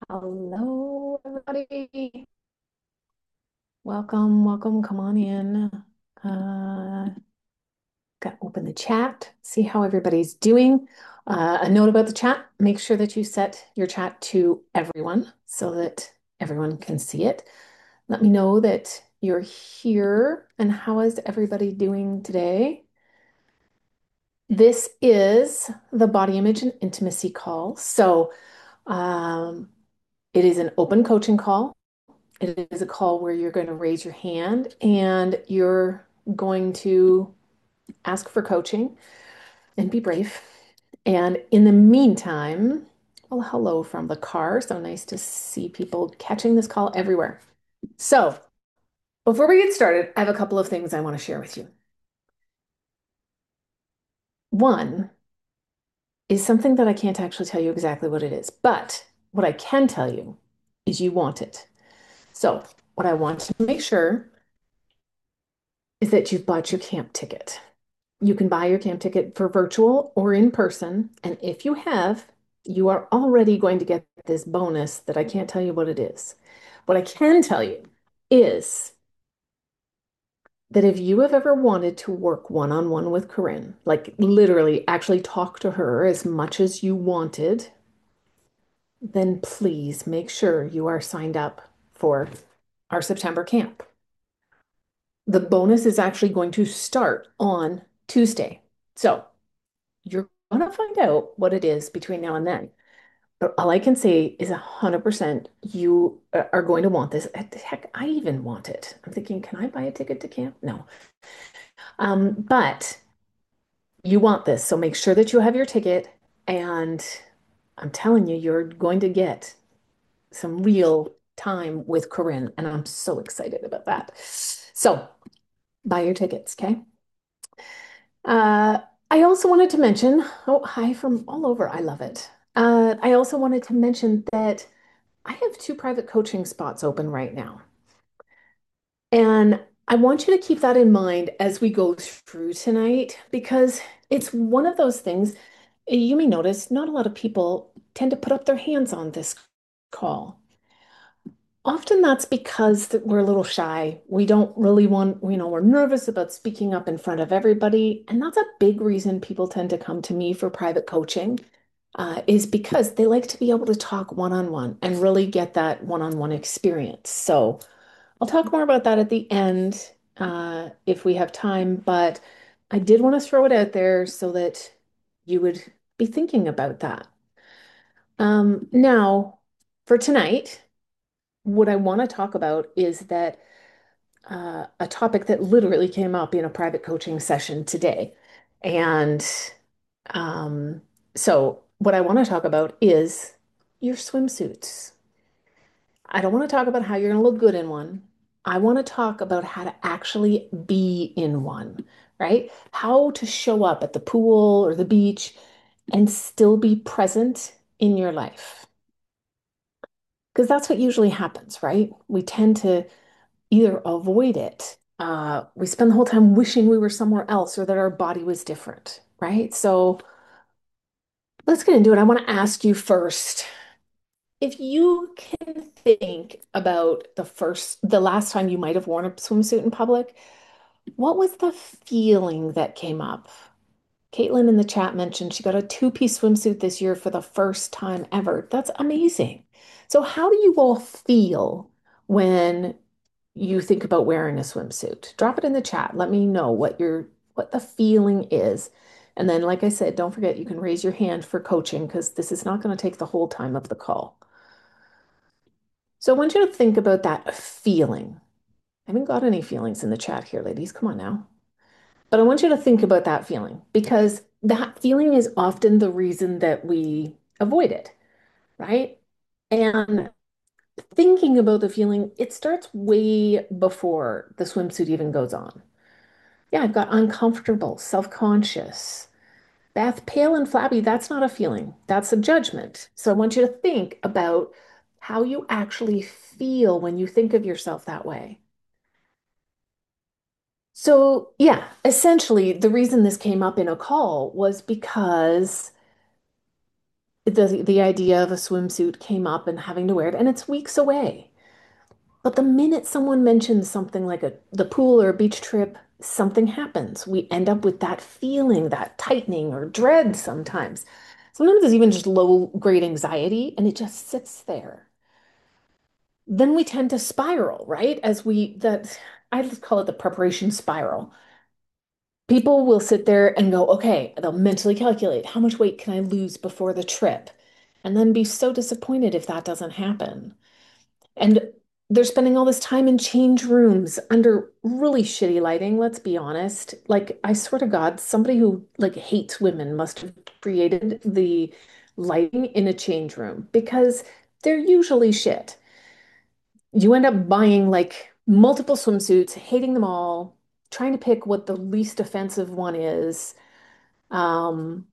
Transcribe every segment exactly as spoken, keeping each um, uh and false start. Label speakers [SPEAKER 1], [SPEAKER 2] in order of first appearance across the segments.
[SPEAKER 1] Hello, everybody. Welcome, welcome. Come on in. Uh, Got open the chat, see how everybody's doing. Uh, a note about the chat, make sure that you set your chat to everyone so that everyone can see it. Let me know that you're here and how is everybody doing today? This is the body image and intimacy call. So, um, it is an open coaching call. It is a call where you're going to raise your hand and you're going to ask for coaching and be brave. And in the meantime, well, hello from the car. So nice to see people catching this call everywhere. So before we get started, I have a couple of things I want to share with you. One is something that I can't actually tell you exactly what it is, but what I can tell you is you want it. So what I want to make sure is that you've bought your camp ticket. You can buy your camp ticket for virtual or in person. And if you have, you are already going to get this bonus that I can't tell you what it is. What I can tell you is that if you have ever wanted to work one-on-one with Corinne, like literally actually talk to her as much as you wanted, then please make sure you are signed up for our September camp. The bonus is actually going to start on Tuesday. So you're going to find out what it is between now and then. But all I can say is one hundred percent you are going to want this. Heck, I even want it. I'm thinking, can I buy a ticket to camp? No. Um, but you want this. So make sure that you have your ticket. And I'm telling you, you're going to get some real time with Corinne. And I'm so excited about that. So buy your tickets, okay? Uh, I also wanted to mention, oh, hi from all over. I love it. Uh, I also wanted to mention that I have two private coaching spots open right now. And I want you to keep that in mind as we go through tonight because it's one of those things you may notice not a lot of people tend to put up their hands on this call. Often that's because that we're a little shy. We don't really want, you know, we're nervous about speaking up in front of everybody. And that's a big reason people tend to come to me for private coaching, uh, is because they like to be able to talk one-on-one and really get that one-on-one experience. So I'll talk more about that at the end, uh, if we have time, but I did want to throw it out there so that you would be thinking about that. Um, now, for tonight, what I want to talk about is that uh, a topic that literally came up in a private coaching session today. And um, so, what I want to talk about is your swimsuits. I don't want to talk about how you're going to look good in one. I want to talk about how to actually be in one, right? How to show up at the pool or the beach and still be present in your life. Because that's what usually happens, right? We tend to either avoid it. Uh, we spend the whole time wishing we were somewhere else or that our body was different, right? So let's get into it. I want to ask you first, if you can think about the first, the last time you might have worn a swimsuit in public, what was the feeling that came up? Caitlin in the chat mentioned she got a two-piece swimsuit this year for the first time ever. That's amazing. So how do you all feel when you think about wearing a swimsuit? Drop it in the chat. Let me know what your what the feeling is. And then, like I said, don't forget you can raise your hand for coaching because this is not going to take the whole time of the call. So I want you to think about that feeling. I haven't got any feelings in the chat here, ladies. Come on now. But I want you to think about that feeling because that feeling is often the reason that we avoid it, right? And thinking about the feeling, it starts way before the swimsuit even goes on. Yeah, I've got uncomfortable, self-conscious. Beth, pale and flabby, that's not a feeling. That's a judgment. So I want you to think about how you actually feel when you think of yourself that way. So, yeah, essentially, the reason this came up in a call was because the the idea of a swimsuit came up and having to wear it, and it's weeks away. But the minute someone mentions something like a the pool or a beach trip, something happens. We end up with that feeling, that tightening or dread sometimes. Sometimes it's even just low grade anxiety, and it just sits there. Then we tend to spiral, right? As we that I just call it the preparation spiral. People will sit there and go, okay, they'll mentally calculate how much weight can I lose before the trip, and then be so disappointed if that doesn't happen. And they're spending all this time in change rooms under really shitty lighting, let's be honest. Like, I swear to God, somebody who like hates women must have created the lighting in a change room because they're usually shit. You end up buying like multiple swimsuits, hating them all, trying to pick what the least offensive one is. Um,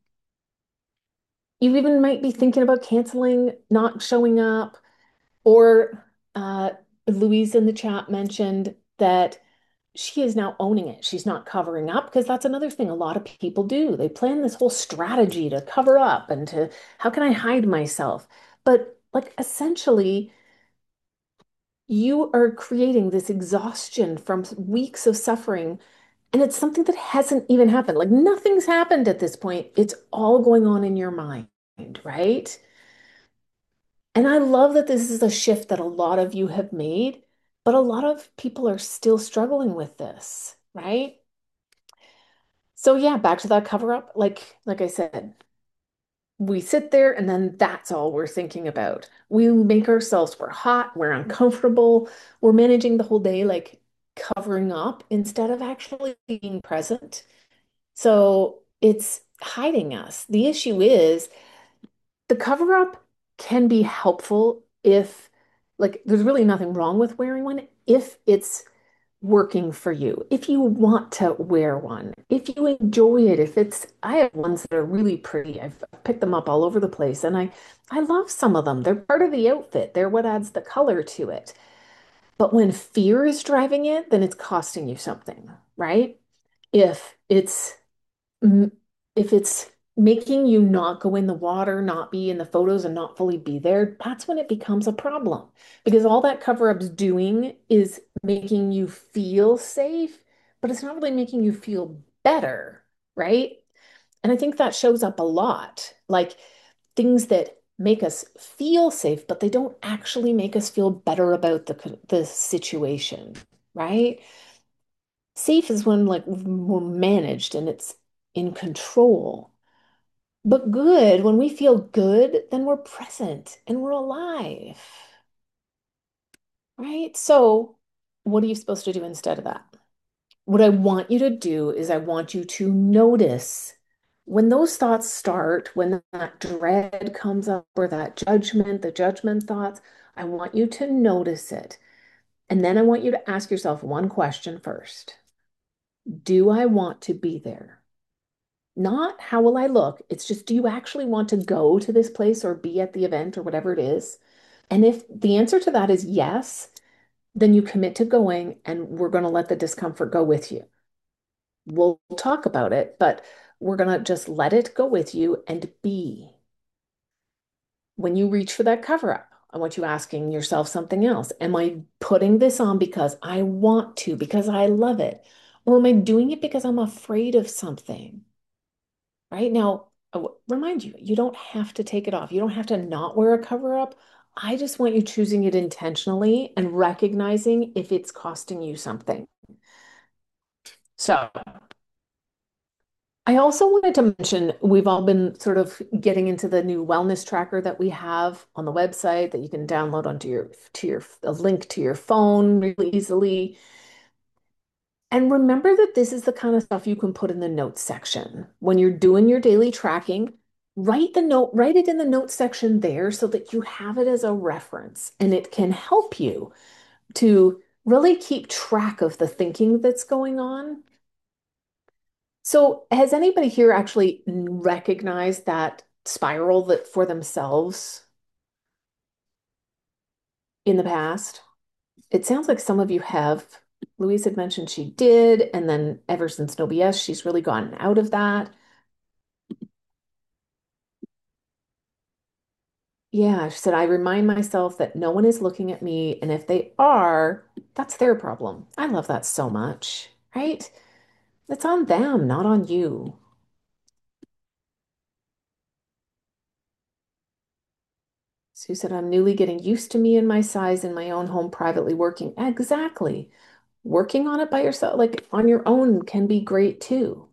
[SPEAKER 1] you even might be thinking about canceling, not showing up. Or uh, Louise in the chat mentioned that she is now owning it. She's not covering up because that's another thing a lot of people do. They plan this whole strategy to cover up and to how can I hide myself? But like essentially, you are creating this exhaustion from weeks of suffering, and it's something that hasn't even happened. Like nothing's happened at this point. It's all going on in your mind, right? And I love that this is a shift that a lot of you have made, but a lot of people are still struggling with this, right? So yeah, back to that cover up. Like like I said, we sit there and then that's all we're thinking about. We make ourselves we're hot, we're uncomfortable, we're managing the whole day like covering up instead of actually being present. So it's hiding us. The issue is the cover up can be helpful if, like, there's really nothing wrong with wearing one if it's working for you, if you want to wear one, if you enjoy it, if it's, I have ones that are really pretty. I've picked them up all over the place and I, I love some of them. They're part of the outfit. They're what adds the color to it. But when fear is driving it, then it's costing you something, right? If it's m- if it's making you not go in the water, not be in the photos, and not fully be there, that's when it becomes a problem. Because all that cover up's doing is making you feel safe, but it's not really making you feel better, right? And I think that shows up a lot. Like things that make us feel safe, but they don't actually make us feel better about the, the situation, right? Safe is when like we're managed and it's in control. But good, when we feel good, then we're present and we're alive, right? So, what are you supposed to do instead of that? What I want you to do is I want you to notice when those thoughts start, when that dread comes up or that judgment, the judgment thoughts, I want you to notice it. And then I want you to ask yourself one question first. Do I want to be there? Not how will I look? It's just, do you actually want to go to this place or be at the event or whatever it is? And if the answer to that is yes, then you commit to going and we're going to let the discomfort go with you. We'll talk about it, but we're going to just let it go with you and be. When you reach for that cover up, I want you asking yourself something else. Am I putting this on because I want to, because I love it? Or am I doing it because I'm afraid of something? Right now, I w- remind you, you don't have to take it off. You don't have to not wear a cover up. I just want you choosing it intentionally and recognizing if it's costing you something. So, I also wanted to mention we've all been sort of getting into the new wellness tracker that we have on the website that you can download onto your to your a link to your phone really easily. And remember that this is the kind of stuff you can put in the notes section. When you're doing your daily tracking, write the note, write it in the notes section there so that you have it as a reference and it can help you to really keep track of the thinking that's going on. So, has anybody here actually recognized that spiral that for themselves in the past? It sounds like some of you have. Louise had mentioned she did, and then ever since No B S, she's really gotten out of that. Yeah, she said, I remind myself that no one is looking at me, and if they are, that's their problem. I love that so much, right? It's on them, not on you. Sue said, I'm newly getting used to me and my size in my own home, privately working. Exactly. Working on it by yourself, like on your own, can be great too.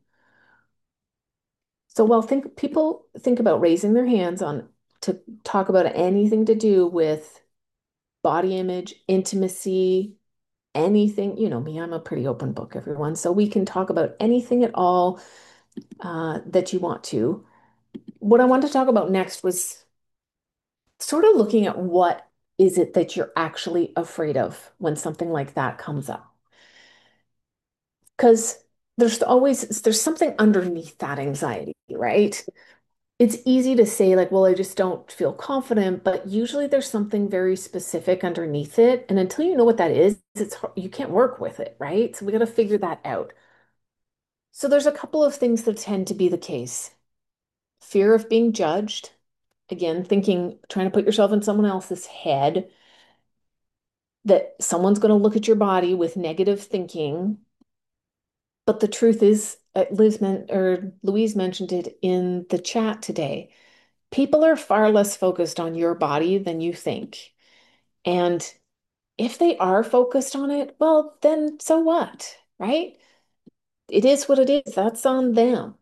[SPEAKER 1] So while think people think about raising their hands on to talk about anything to do with body image, intimacy, anything, you know me, I'm a pretty open book, everyone. So we can talk about anything at all uh, that you want to. What I wanted to talk about next was sort of looking at what is it that you're actually afraid of when something like that comes up. Because there's always there's something underneath that anxiety, right? It's easy to say like, well, I just don't feel confident, but usually there's something very specific underneath it. And until you know what that is, it's hard, you can't work with it, right? So we got to figure that out. So there's a couple of things that tend to be the case. Fear of being judged. Again, thinking, trying to put yourself in someone else's head, that someone's going to look at your body with negative thinking. But the truth is, uh, Liz men or Louise mentioned it in the chat today. People are far less focused on your body than you think. And if they are focused on it, well, then so what, right? It is what it is. That's on them.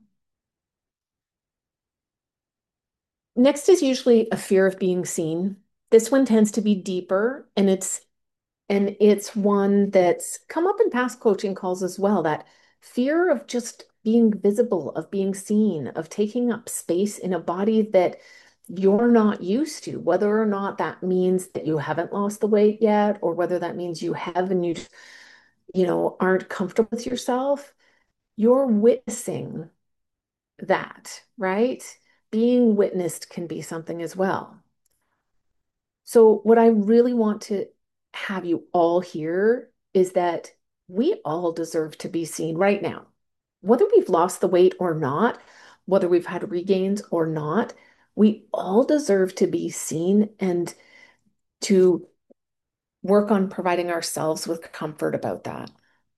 [SPEAKER 1] Next is usually a fear of being seen. This one tends to be deeper and it's and it's one that's come up in past coaching calls as well, that fear of just being visible, of being seen, of taking up space in a body that you're not used to, whether or not that means that you haven't lost the weight yet, or whether that means you have and you, you know, aren't comfortable with yourself. You're witnessing that, right? Being witnessed can be something as well. So, what I really want to have you all hear is that we all deserve to be seen right now. Whether we've lost the weight or not, whether we've had regains or not, we all deserve to be seen and to work on providing ourselves with comfort about that.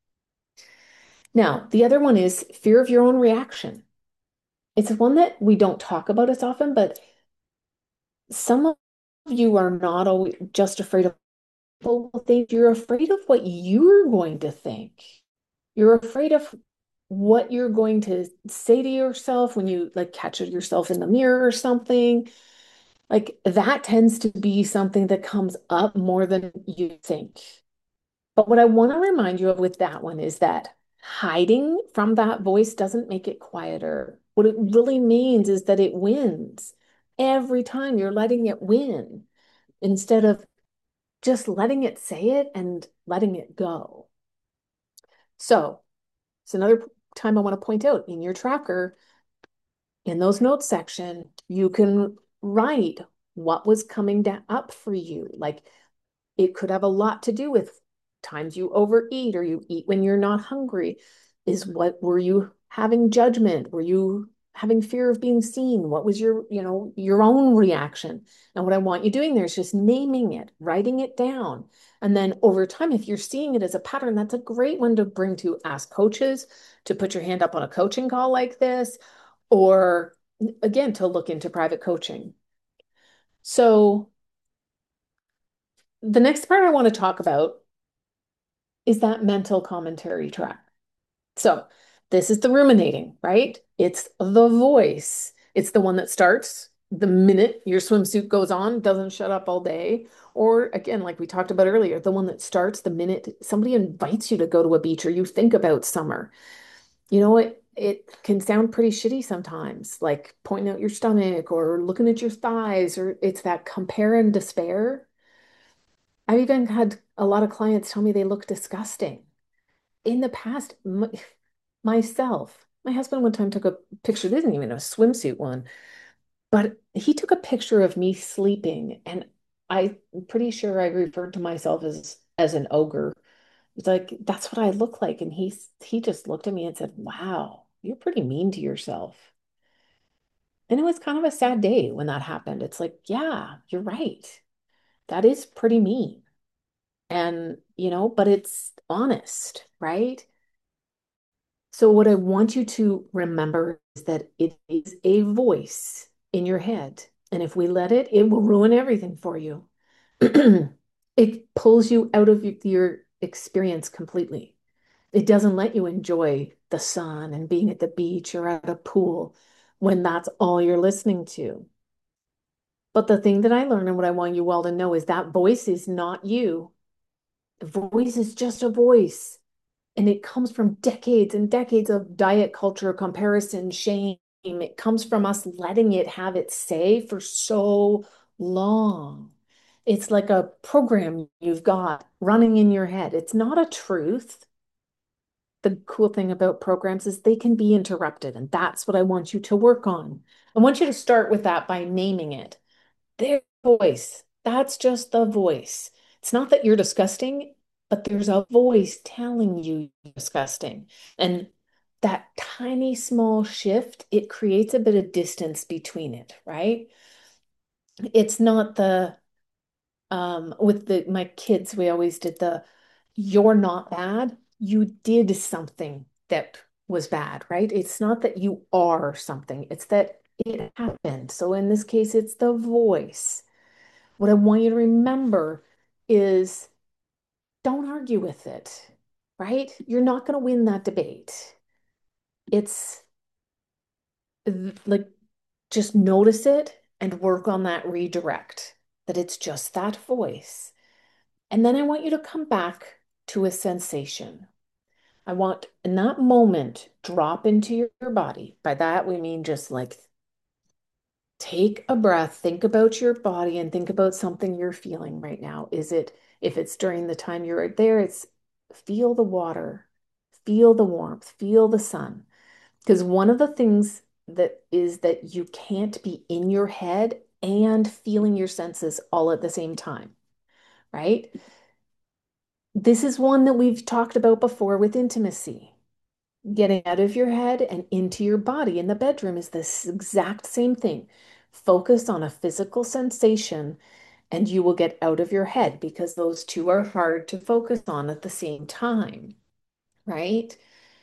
[SPEAKER 1] Now, the other one is fear of your own reaction. It's one that we don't talk about as often, but some of you are not always just afraid of people will think. You're afraid of what you're going to think. You're afraid of what you're going to say to yourself when you like catch yourself in the mirror or something. Like that tends to be something that comes up more than you think. But what I want to remind you of with that one is that hiding from that voice doesn't make it quieter. What it really means is that it wins. Every time you're letting it win instead of just letting it say it and letting it go. So it's another time I want to point out in your tracker, in those notes section, you can write what was coming down up for you. Like it could have a lot to do with times you overeat or you eat when you're not hungry. Is what were you having judgment? Were you having fear of being seen? What was your, you know, your own reaction? And what I want you doing there is just naming it, writing it down. And then over time, if you're seeing it as a pattern, that's a great one to bring to ask coaches, to put your hand up on a coaching call like this, or again, to look into private coaching. So the next part I want to talk about is that mental commentary track. So this is the ruminating, right? It's the voice. It's the one that starts the minute your swimsuit goes on, doesn't shut up all day. Or again, like we talked about earlier, the one that starts the minute somebody invites you to go to a beach or you think about summer. You know, it it can sound pretty shitty sometimes, like pointing out your stomach or looking at your thighs, or it's that compare and despair. I've even had a lot of clients tell me they look disgusting. In the past, m myself, my husband one time took a picture, this isn't even a swimsuit one, but he took a picture of me sleeping, and I'm pretty sure I referred to myself as as an ogre. It's like, that's what I look like. And he he just looked at me and said, wow, you're pretty mean to yourself. And it was kind of a sad day when that happened. It's like, yeah, you're right. That is pretty mean. And, you know, but it's honest, right? So, what I want you to remember is that it is a voice in your head. And if we let it, it will ruin everything for you. It pulls you out of y- your experience completely. It doesn't let you enjoy the sun and being at the beach or at a pool when that's all you're listening to. But the thing that I learned and what I want you all to know is that voice is not you. The voice is just a voice. And it comes from decades and decades of diet culture, comparison, shame. It comes from us letting it have its say for so long. It's like a program you've got running in your head. It's not a truth. The cool thing about programs is they can be interrupted, and that's what I want you to work on. I want you to start with that by naming it. Their voice. That's just the voice. It's not that you're disgusting, but there's a voice telling you you're disgusting. And that tiny small shift, it creates a bit of distance between it, right? It's not the um with the my kids, we always did the you're not bad. You did something that was bad, right? It's not that you are something, it's that it happened. So in this case, it's the voice. What I want you to remember is don't argue with it, right? You're not going to win that debate. It's like just notice it and work on that redirect, that it's just that voice. And then I want you to come back to a sensation. I want in that moment, drop into your, your body. By that, we mean just like take a breath, think about your body, and think about something you're feeling right now. Is it, if it's during the time you're right there, it's feel the water, feel the warmth, feel the sun. Because one of the things that is that you can't be in your head and feeling your senses all at the same time, right? This is one that we've talked about before with intimacy. Getting out of your head and into your body in the bedroom is this exact same thing. Focus on a physical sensation and you will get out of your head because those two are hard to focus on at the same time, right?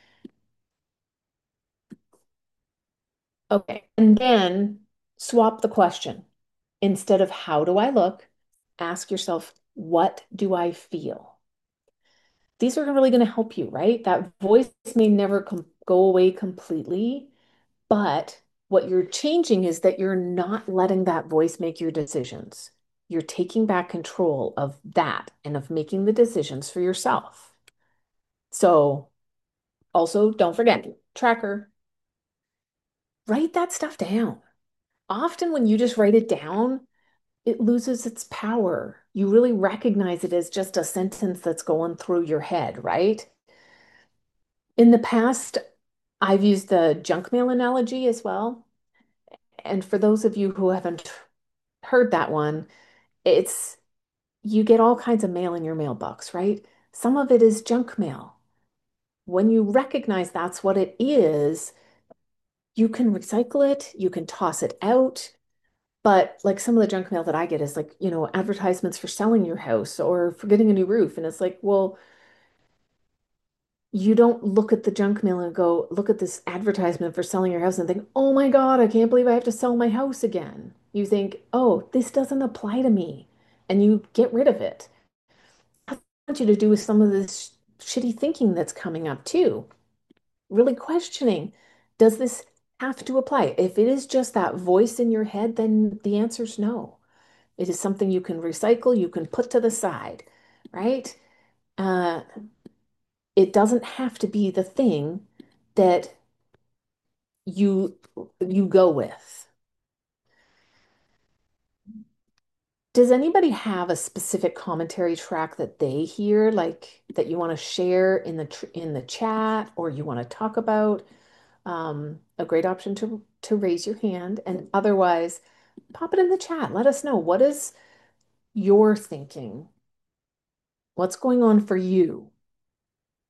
[SPEAKER 1] Okay. And then swap the question. Instead of how do I look, ask yourself, what do I feel? These are really going to help you, right? That voice may never com go away completely, but what you're changing is that you're not letting that voice make your decisions. You're taking back control of that and of making the decisions for yourself. So, also, don't forget, tracker, write that stuff down. Often, when you just write it down, it loses its power. You really recognize it as just a sentence that's going through your head, right? In the past, I've used the junk mail analogy as well. And for those of you who haven't heard that one, it's you get all kinds of mail in your mailbox, right? Some of it is junk mail. When you recognize that's what it is, you can recycle it, you can toss it out. But like some of the junk mail that I get is like, you know, advertisements for selling your house or for getting a new roof. And it's like, well, you don't look at the junk mail and go, look at this advertisement for selling your house and think, oh my God, I can't believe I have to sell my house again. You think, oh, this doesn't apply to me. And you get rid of it. I want you to do with some of this shitty thinking that's coming up too. Really questioning, does this have to apply? If it is just that voice in your head, then the answer is no. It is something you can recycle, you can put to the side, right? Uh, it doesn't have to be the thing that you you go with. Does anybody have a specific commentary track that they hear, like that you want to share in the tr in the chat or you want to talk about? Um, a great option to to raise your hand, and otherwise, pop it in the chat. Let us know what is your thinking. What's going on for you?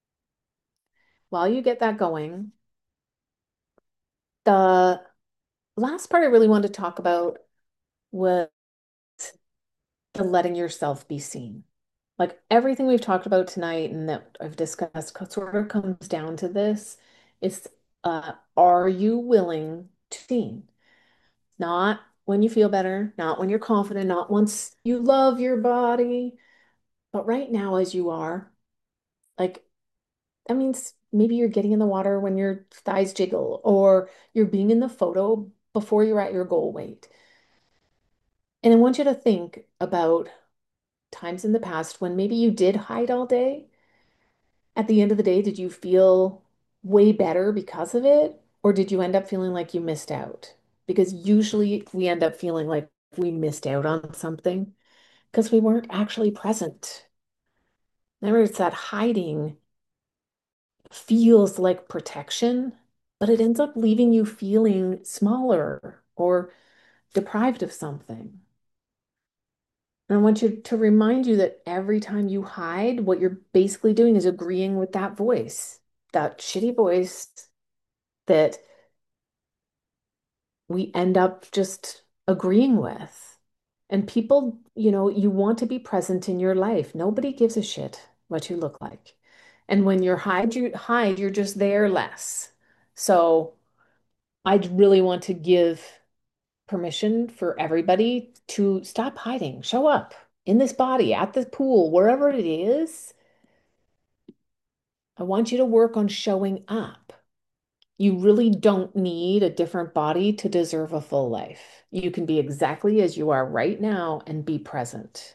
[SPEAKER 1] While you get that going, the last part I really wanted to talk about was the letting yourself be seen. Like everything we've talked about tonight and that I've discussed co- sort of comes down to this. It's uh, are you willing to be seen? Not when you feel better, not when you're confident, not once you love your body, but right now as you are. Like that means maybe you're getting in the water when your thighs jiggle, or you're being in the photo before you're at your goal weight. And I want you to think about times in the past when maybe you did hide all day. At the end of the day, did you feel way better because of it? Or did you end up feeling like you missed out? Because usually we end up feeling like we missed out on something because we weren't actually present. Remember, it's that hiding feels like protection, but it ends up leaving you feeling smaller or deprived of something. And I want you to remind you that every time you hide, what you're basically doing is agreeing with that voice, that shitty voice that we end up just agreeing with. And people, you know, you want to be present in your life. Nobody gives a shit what you look like. And when you're hide, you hide, you're just there less. So I really want to give permission for everybody to stop hiding, show up in this body, at the pool, wherever it is. I want you to work on showing up. You really don't need a different body to deserve a full life. You can be exactly as you are right now and be present.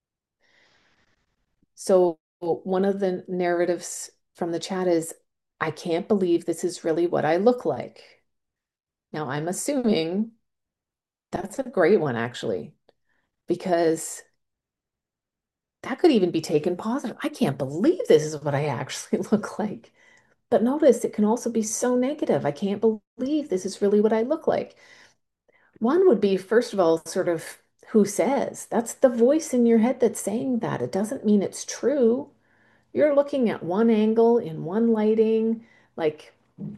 [SPEAKER 1] So, one of the narratives from the chat is, I can't believe this is really what I look like. Now, I'm assuming that's a great one, actually, because that could even be taken positive. I can't believe this is what I actually look like. But notice it can also be so negative. I can't believe this is really what I look like. One would be, first of all, sort of who says? That's the voice in your head that's saying that. It doesn't mean it's true. You're looking at one angle in one lighting, like,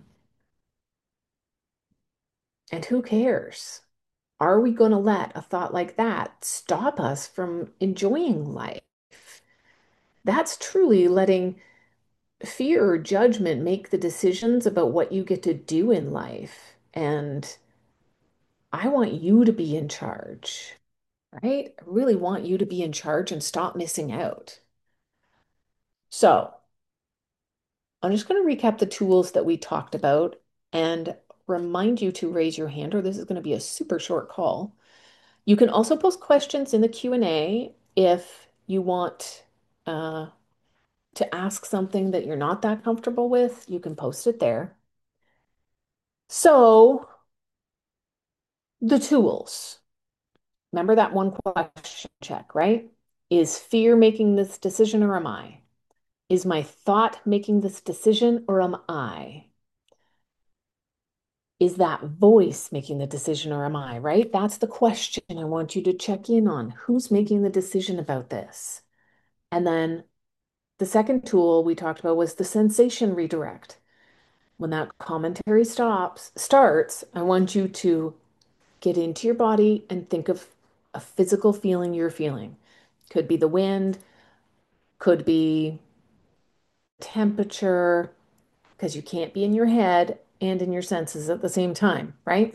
[SPEAKER 1] and who cares? Are we going to let a thought like that stop us from enjoying life? That's truly letting fear or judgment make the decisions about what you get to do in life. And I want you to be in charge, right? I really want you to be in charge and stop missing out. So I'm just going to recap the tools that we talked about and remind you to raise your hand, or this is going to be a super short call. You can also post questions in the Q and A if you want uh, to ask something that you're not that comfortable with. You can post it there. So the tools. Remember that one question check, right? Is fear making this decision or am I? Is my thought making this decision or am I? Is that voice making the decision or am I, right? That's the question I want you to check in on. Who's making the decision about this? And then the second tool we talked about was the sensation redirect. When that commentary stops, starts, I want you to get into your body and think of a physical feeling you're feeling. Could be the wind, could be temperature, because you can't be in your head and in your senses at the same time, right?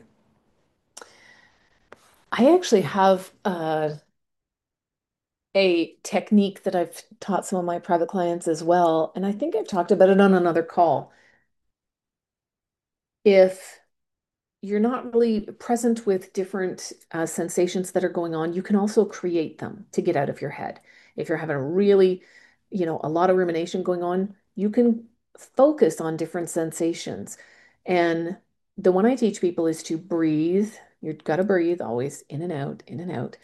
[SPEAKER 1] I actually have uh, a technique that I've taught some of my private clients as well, and I think I've talked about it on another call. If you're not really present with different uh, sensations that are going on, you can also create them to get out of your head. If you're having a really, you know, a lot of rumination going on, you can focus on different sensations. And the one I teach people is to breathe. You've got to breathe always in and out, in and out.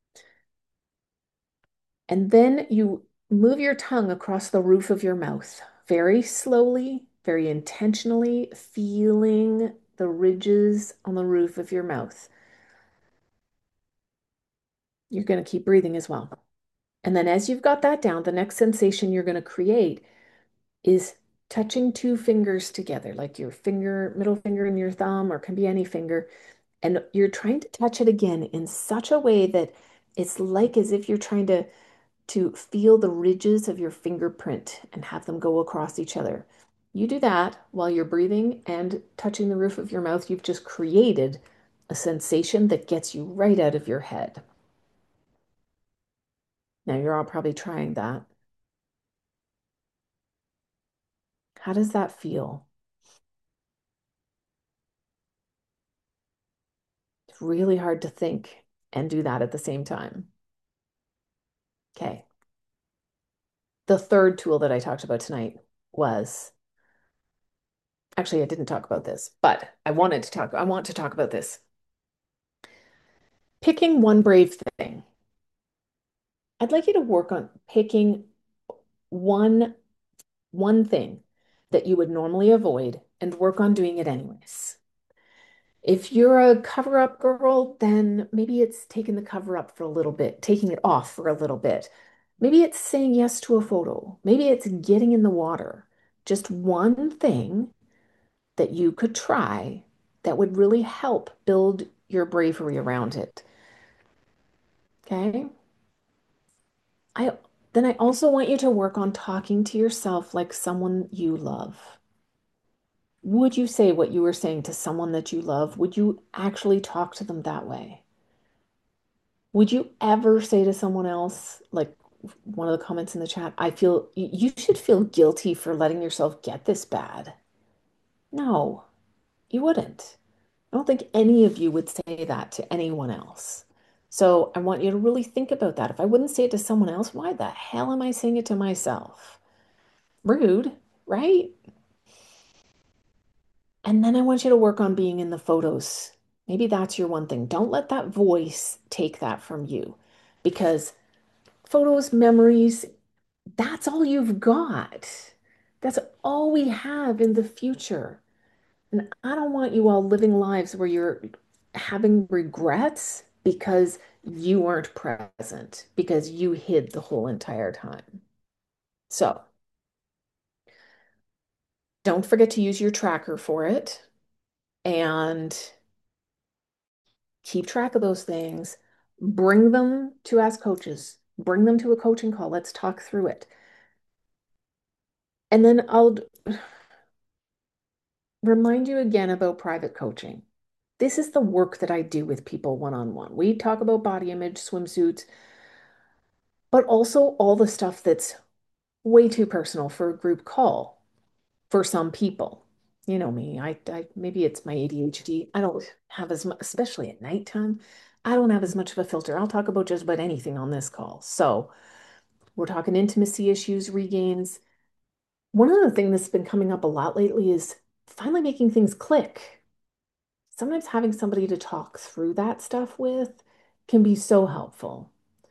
[SPEAKER 1] And then you move your tongue across the roof of your mouth very slowly, very intentionally, feeling the ridges on the roof of your mouth. You're going to keep breathing as well. And then as you've got that down, the next sensation you're going to create is touching two fingers together, like your finger, middle finger and your thumb, or can be any finger, And you're trying to touch it again in such a way that it's like as if you're trying to to feel the ridges of your fingerprint and have them go across each other. You do that while you're breathing and touching the roof of your mouth. You've just created a sensation that gets you right out of your head. Now you're all probably trying that. How does that feel? It's really hard to think and do that at the same time. Okay. The third tool that I talked about tonight was actually, I didn't talk about this, but I wanted to talk, I want to talk about this. Picking one brave thing. I'd like you to work on picking one one thing that you would normally avoid and work on doing it anyways. If you're a cover up girl, then maybe it's taking the cover up for a little bit, taking it off for a little bit. Maybe it's saying yes to a photo. Maybe it's getting in the water. Just one thing that you could try that would really help build your bravery around it. Okay? I then I also want you to work on talking to yourself like someone you love. Would you say what you were saying to someone that you love? Would you actually talk to them that way? Would you ever say to someone else, like one of the comments in the chat, I feel you should feel guilty for letting yourself get this bad? No, you wouldn't. I don't think any of you would say that to anyone else. So I want you to really think about that. If I wouldn't say it to someone else, why the hell am I saying it to myself? Rude, right? And then I want you to work on being in the photos. Maybe that's your one thing. Don't let that voice take that from you because photos, memories, that's all you've got. That's all we have in the future. And I don't want you all living lives where you're having regrets because you weren't present, because you hid the whole entire time. So don't forget to use your tracker for it and keep track of those things. Bring them to Ask Coaches, bring them to a coaching call. Let's talk through it. And then I'll remind you again about private coaching. This is the work that I do with people one on one. We talk about body image, swimsuits, but also all the stuff that's way too personal for a group call for some people. You know me, I, I maybe it's my A D H D. I don't have as much, especially at nighttime. I don't have as much of a filter. I'll talk about just about anything on this call. So we're talking intimacy issues, regains. One of the things that's been coming up a lot lately is finally making things click. Sometimes having somebody to talk through that stuff with can be so helpful.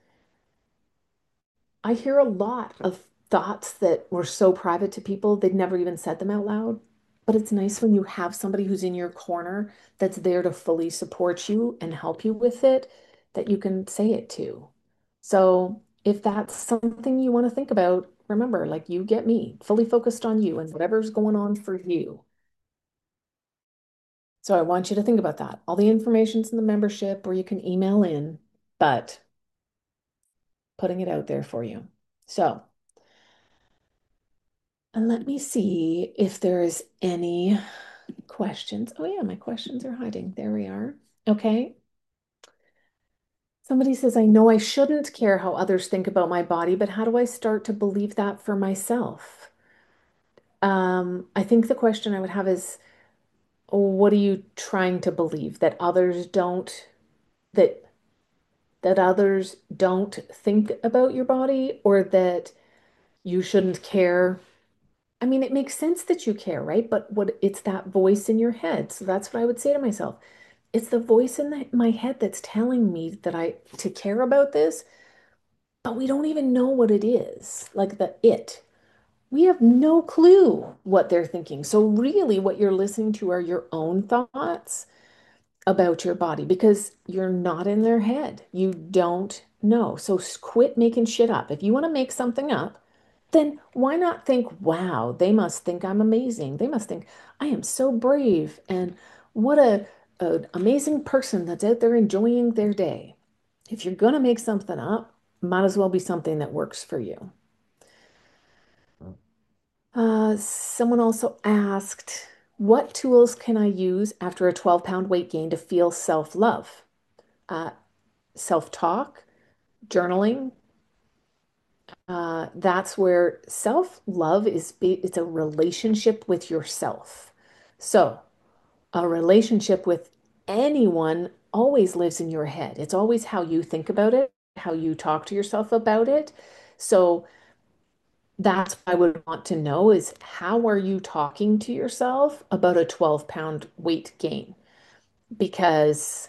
[SPEAKER 1] I hear a lot of thoughts that were so private to people, they'd never even said them out loud. But it's nice when you have somebody who's in your corner that's there to fully support you and help you with it, that you can say it to. So if that's something you want to think about, remember, like you get me, fully focused on you and whatever's going on for you. So I want you to think about that. All the information's in the membership or you can email in, but putting it out there for you. So, and let me see if there's any questions. Oh, yeah, my questions are hiding. There we are. Okay. Somebody says, I know I shouldn't care how others think about my body, but how do I start to believe that for myself? Um, I think the question I would have is, what are you trying to believe? That others don't, that that others don't think about your body, or that you shouldn't care? I mean, it makes sense that you care, right? But what it's that voice in your head. So that's what I would say to myself. It's the voice in the, my head that's telling me that I to care about this, but we don't even know what it is. Like the it. We have no clue what they're thinking. So really what you're listening to are your own thoughts about your body because you're not in their head. You don't know. So quit making shit up. If you want to make something up, then why not think, wow, they must think I'm amazing. They must think I am so brave and what a an amazing person that's out there enjoying their day. If you're gonna make something up, might as well be something that works for you. Uh, someone also asked, what tools can I use after a twelve pound weight gain to feel self-love? Uh, self-talk, journaling. Uh, that's where self-love is, be- it's a relationship with yourself. So, a relationship with anyone always lives in your head. It's always how you think about it, how you talk to yourself about it. So, that's what I would want to know is how are you talking to yourself about a twelve pound weight gain? Because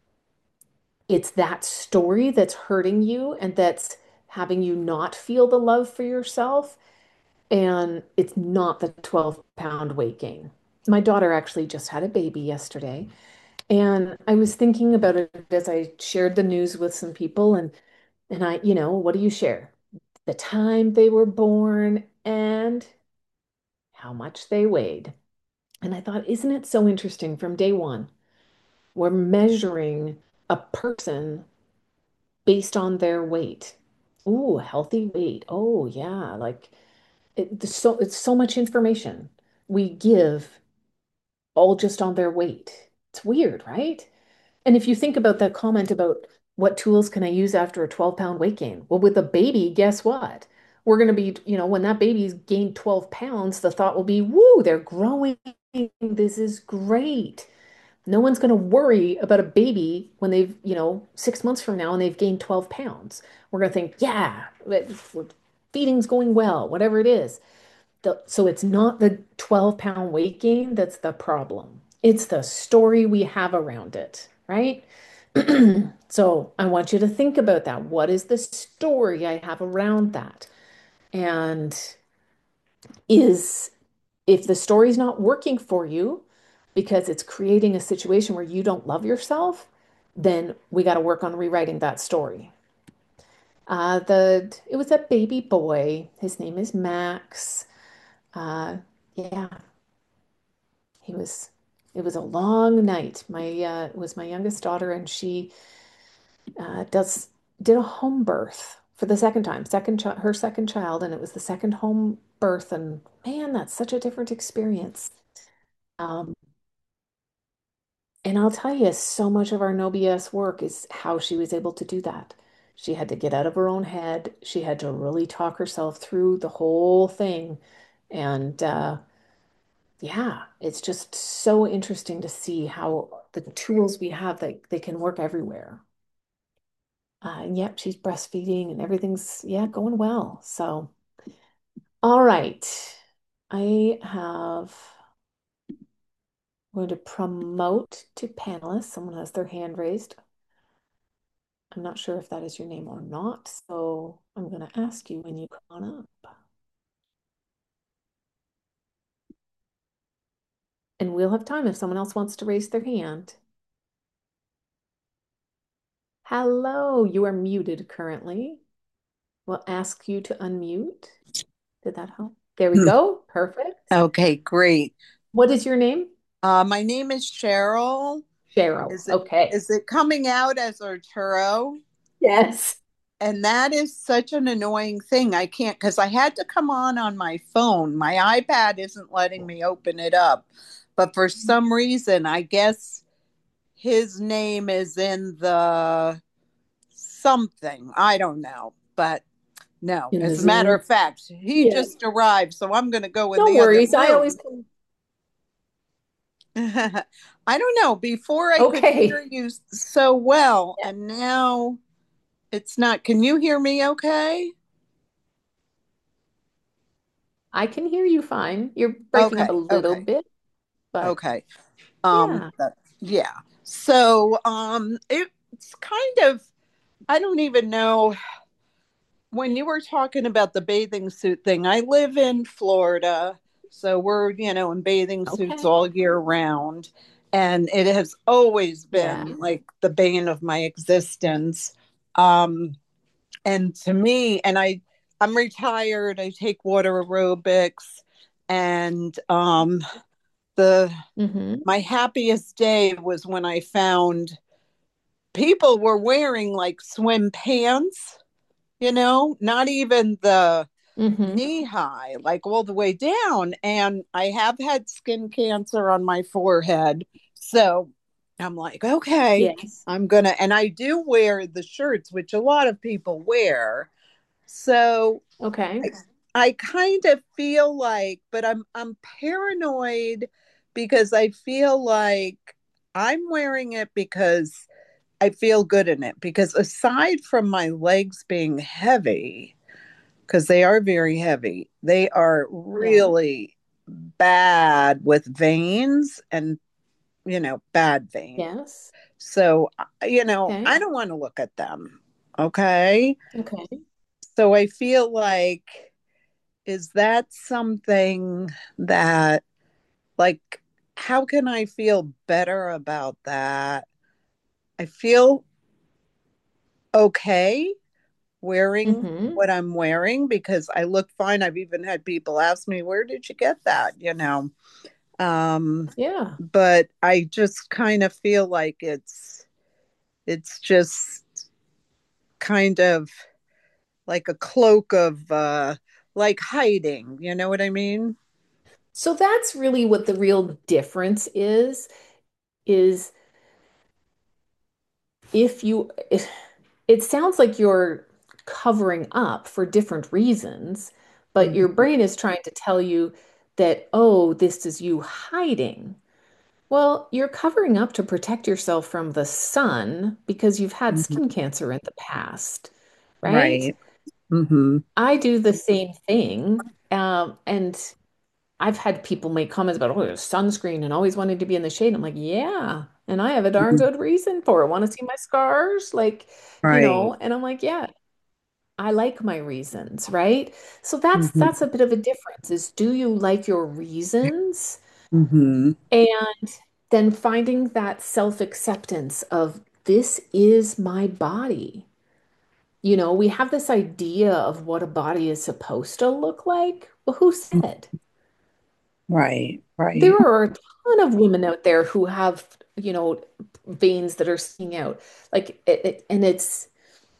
[SPEAKER 1] it's that story that's hurting you and that's having you not feel the love for yourself. And it's not the twelve pound weight gain. My daughter actually just had a baby yesterday. And I was thinking about it as I shared the news with some people. And, and I, you know, what do you share? The time they were born and how much they weighed. And I thought, isn't it so interesting from day one? We're measuring a person based on their weight. Ooh, healthy weight. Oh, yeah. Like it, there's so it's so much information we give all just on their weight. It's weird, right? And if you think about that comment about what tools can I use after a twelve pound weight gain? Well, with a baby, guess what? We're going to be, you know, when that baby's gained twelve pounds, the thought will be, woo, they're growing. This is great. No one's going to worry about a baby when they've, you know, six months from now and they've gained twelve pounds. We're going to think, yeah, feeding's going well, whatever it is. The, so it's not the twelve pound weight gain that's the problem. It's the story we have around it, right? So I want you to think about that. What is the story I have around that? And is if the story's not working for you because it's creating a situation where you don't love yourself, then we got to work on rewriting that story. Uh, the it was a baby boy. His name is Max. Uh, yeah, he was. It was a long night. My uh, it was my youngest daughter, and she uh, does did a home birth for the second time, second chi- her second child, and it was the second home birth. And man, that's such a different experience. Um, and I'll tell you, so much of our No B S work is how she was able to do that. She had to get out of her own head. She had to really talk herself through the whole thing. And uh, yeah, it's just so interesting to see how the tools we have that they can work everywhere. Uh, and yep, she's breastfeeding and everything's, yeah, going well. So, all right. I have I'm going to promote to panelists. Someone has their hand raised. I'm not sure if that is your name or not. So I'm going to ask you when you come on up. And we'll have time if someone else wants to raise their hand. Hello, you are muted currently. We'll ask you to unmute. Did that help? There we go. Perfect.
[SPEAKER 2] Okay, great.
[SPEAKER 1] What is your name?
[SPEAKER 2] Uh, my name is Cheryl.
[SPEAKER 1] Cheryl.
[SPEAKER 2] Is it
[SPEAKER 1] Okay.
[SPEAKER 2] is it coming out as Arturo?
[SPEAKER 1] Yes.
[SPEAKER 2] And that is such an annoying thing. I can't because I had to come on on my phone. My iPad isn't letting me open it up. But for some reason, I guess his name is in the something. I don't know. But no,
[SPEAKER 1] In the
[SPEAKER 2] as a matter
[SPEAKER 1] Zoom.
[SPEAKER 2] of fact, he
[SPEAKER 1] Yeah.
[SPEAKER 2] just arrived. So I'm going to go in
[SPEAKER 1] No
[SPEAKER 2] the other
[SPEAKER 1] worries. I always
[SPEAKER 2] room.
[SPEAKER 1] come.
[SPEAKER 2] I don't know. Before I could
[SPEAKER 1] Okay.
[SPEAKER 2] hear you so well,
[SPEAKER 1] Yeah.
[SPEAKER 2] and now it's not. Can you hear me okay?
[SPEAKER 1] I can hear you fine. You're breaking up a
[SPEAKER 2] Okay,
[SPEAKER 1] little
[SPEAKER 2] okay,
[SPEAKER 1] bit, but
[SPEAKER 2] okay. Um,
[SPEAKER 1] yeah.
[SPEAKER 2] that, yeah. So, um, it, it's kind of, I don't even know when you were talking about the bathing suit thing. I live in Florida, so we're, you know, in bathing suits
[SPEAKER 1] Okay.
[SPEAKER 2] all year round. And it has always
[SPEAKER 1] Yeah.
[SPEAKER 2] been like the bane of my existence. Um, and to me, and I I'm retired, I take water aerobics, and um the
[SPEAKER 1] Mm-hmm.
[SPEAKER 2] my happiest day was when I found people were wearing like swim pants, you know, not even the
[SPEAKER 1] Mm-hmm.
[SPEAKER 2] knee high, like all the way down. And I have had skin cancer on my forehead. So I'm like, okay,
[SPEAKER 1] Yes.
[SPEAKER 2] I'm gonna, and I do wear the shirts, which a lot of people wear. So
[SPEAKER 1] Okay.
[SPEAKER 2] I, I kind of feel like, but I'm I'm paranoid because I feel like I'm wearing it because I feel good in it. Because aside from my legs being heavy, because they are very heavy, they are
[SPEAKER 1] Yeah.
[SPEAKER 2] really bad with veins and, you know, bad veins.
[SPEAKER 1] Yes.
[SPEAKER 2] So, you know,
[SPEAKER 1] Okay.
[SPEAKER 2] I don't want to look at them. Okay.
[SPEAKER 1] Okay.
[SPEAKER 2] So I feel like, is that something that, like, how can I feel better about that? I feel okay wearing
[SPEAKER 1] Mm-hmm.
[SPEAKER 2] what I'm wearing because I look fine. I've even had people ask me, where did you get that? You know, um,
[SPEAKER 1] Yeah.
[SPEAKER 2] but I just kind of feel like it's, it's just kind of like a cloak of, uh, like hiding. You know what I mean?
[SPEAKER 1] So that's really what the real difference is, is if you, if, it sounds like you're covering up for different reasons, but your
[SPEAKER 2] Mm-hmm.
[SPEAKER 1] brain is trying to tell you that, oh, this is you hiding. Well, you're covering up to protect yourself from the sun because you've had skin
[SPEAKER 2] Mm-hmm.
[SPEAKER 1] cancer in the past, right?
[SPEAKER 2] Right. Mm-hmm.
[SPEAKER 1] I do the same thing. Um, and I've had people make comments about, oh, there's sunscreen and always wanted to be in the shade. I'm like, yeah. And I have a darn good reason for it. Want to see my scars? Like, you
[SPEAKER 2] Right.
[SPEAKER 1] know, and I'm like, yeah, I like my reasons, right? So that's
[SPEAKER 2] Mm-hmm.
[SPEAKER 1] that's a bit of a difference is do you like your reasons?
[SPEAKER 2] Mm-hmm.
[SPEAKER 1] And then finding that self-acceptance of this is my body. You know, we have this idea of what a body is supposed to look like. Well, who said?
[SPEAKER 2] Right. Right.
[SPEAKER 1] There are a ton of women out there who have, you know, veins that are sticking out. Like it, it, and it's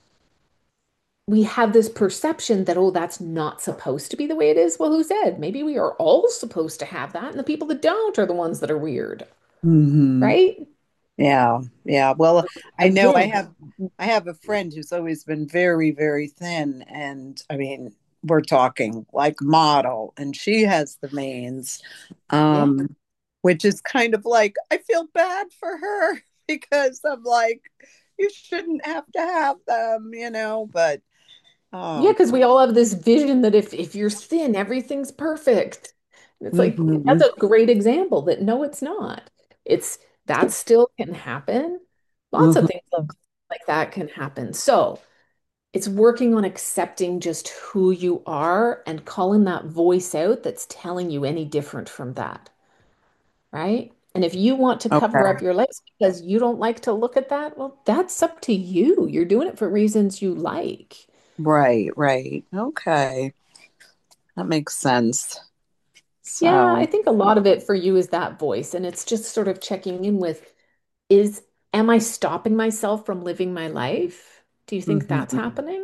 [SPEAKER 1] we have this perception that, oh, that's not supposed to be the way it is. Well, who said? Maybe we are all supposed to have that, and the people that don't are the ones that are weird,
[SPEAKER 2] Mm-hmm.
[SPEAKER 1] right?
[SPEAKER 2] Yeah, yeah. Well, I know I
[SPEAKER 1] Again,
[SPEAKER 2] have I have a friend who's always been very, very thin, and I mean, we're talking like model, and she has the veins,
[SPEAKER 1] yeah.
[SPEAKER 2] um, which is kind of like I feel bad for her because I'm like, you shouldn't have to have them, you know, but
[SPEAKER 1] Yeah,
[SPEAKER 2] um,
[SPEAKER 1] because we all have this vision that if if you're thin, everything's perfect. And it's like
[SPEAKER 2] mhm,
[SPEAKER 1] that's a great example that no, it's not. It's that still can happen. Lots of
[SPEAKER 2] mhm,
[SPEAKER 1] things like that can happen. So it's working on accepting just who you are and calling that voice out that's telling you any different from that, right? And if you want to cover up
[SPEAKER 2] okay,
[SPEAKER 1] your legs because you don't like to look at that, well, that's up to you. You're doing it for reasons you like.
[SPEAKER 2] right, right, okay, that makes sense.
[SPEAKER 1] Yeah,
[SPEAKER 2] So,
[SPEAKER 1] I think a lot of it for you is that voice, and it's just sort of checking in with is, am I stopping myself from living my life? Do you think that's
[SPEAKER 2] mhm.
[SPEAKER 1] happening?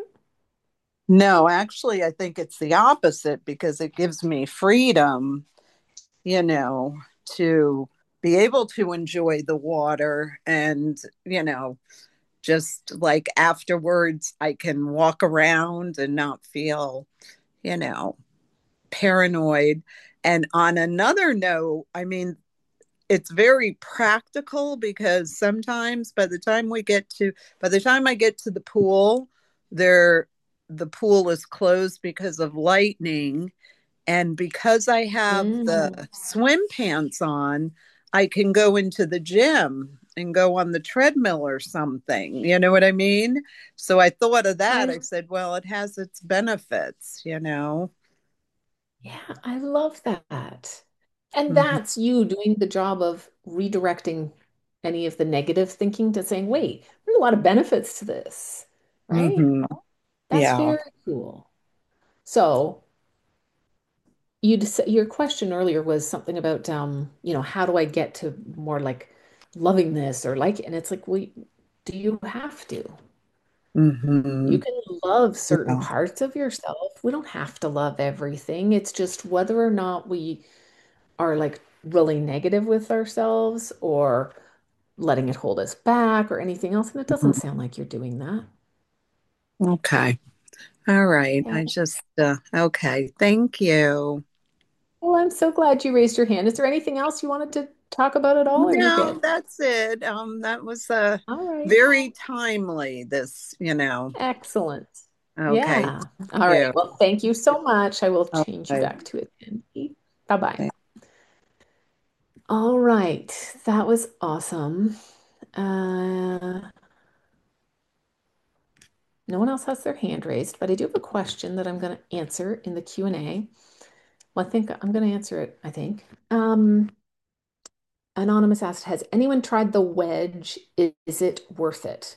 [SPEAKER 2] No, actually, I think it's the opposite because it gives me freedom, you know, to be able to enjoy the water and, you know, just like afterwards, I can walk around and not feel, you know, paranoid. And on another note, I mean, it's very practical because sometimes by the time we get to by the time I get to the pool, there the pool is closed because of lightning, and because I have
[SPEAKER 1] Mm,
[SPEAKER 2] the swim pants on, I can go into the gym and go on the treadmill or something. You know what I mean? So I thought of that.
[SPEAKER 1] I
[SPEAKER 2] I said, well, it has its benefits, you know.
[SPEAKER 1] yeah, I love that. And
[SPEAKER 2] Mm-hmm.
[SPEAKER 1] that's you doing the job of redirecting any of the negative thinking to saying, wait, there's a lot of benefits to this, right?
[SPEAKER 2] Mm-hmm.
[SPEAKER 1] That's
[SPEAKER 2] Yeah.
[SPEAKER 1] very cool. So you your question earlier was something about um, you know, how do I get to more like loving this or like, and it's like, well, do you have to?
[SPEAKER 2] Hmm.
[SPEAKER 1] You can love certain
[SPEAKER 2] Yeah.
[SPEAKER 1] parts of yourself. We don't have to love everything. It's just whether or not we are like really negative with ourselves or letting it hold us back or anything else. And it doesn't sound like you're doing that.
[SPEAKER 2] Okay. All right. I
[SPEAKER 1] Okay.
[SPEAKER 2] just, uh, okay. Thank you.
[SPEAKER 1] Well, I'm so glad you raised your hand. Is there anything else you wanted to talk about at all, or you're
[SPEAKER 2] No,
[SPEAKER 1] good?
[SPEAKER 2] that's it. Um, that was uh
[SPEAKER 1] All right.
[SPEAKER 2] very timely, this, you know.
[SPEAKER 1] Excellent.
[SPEAKER 2] Okay.
[SPEAKER 1] Yeah.
[SPEAKER 2] Thank
[SPEAKER 1] All right.
[SPEAKER 2] you.
[SPEAKER 1] Well, thank you so much. I will change you
[SPEAKER 2] Okay.
[SPEAKER 1] back to attendee. Bye-bye.
[SPEAKER 2] Thank-
[SPEAKER 1] All right. That was awesome. Uh, no one else has their hand raised, but I do have a question that I'm going to answer in the Q and A. Well, I think I'm going to answer it, I think. Um, Anonymous asked, has anyone tried the wedge? Is, is it worth it?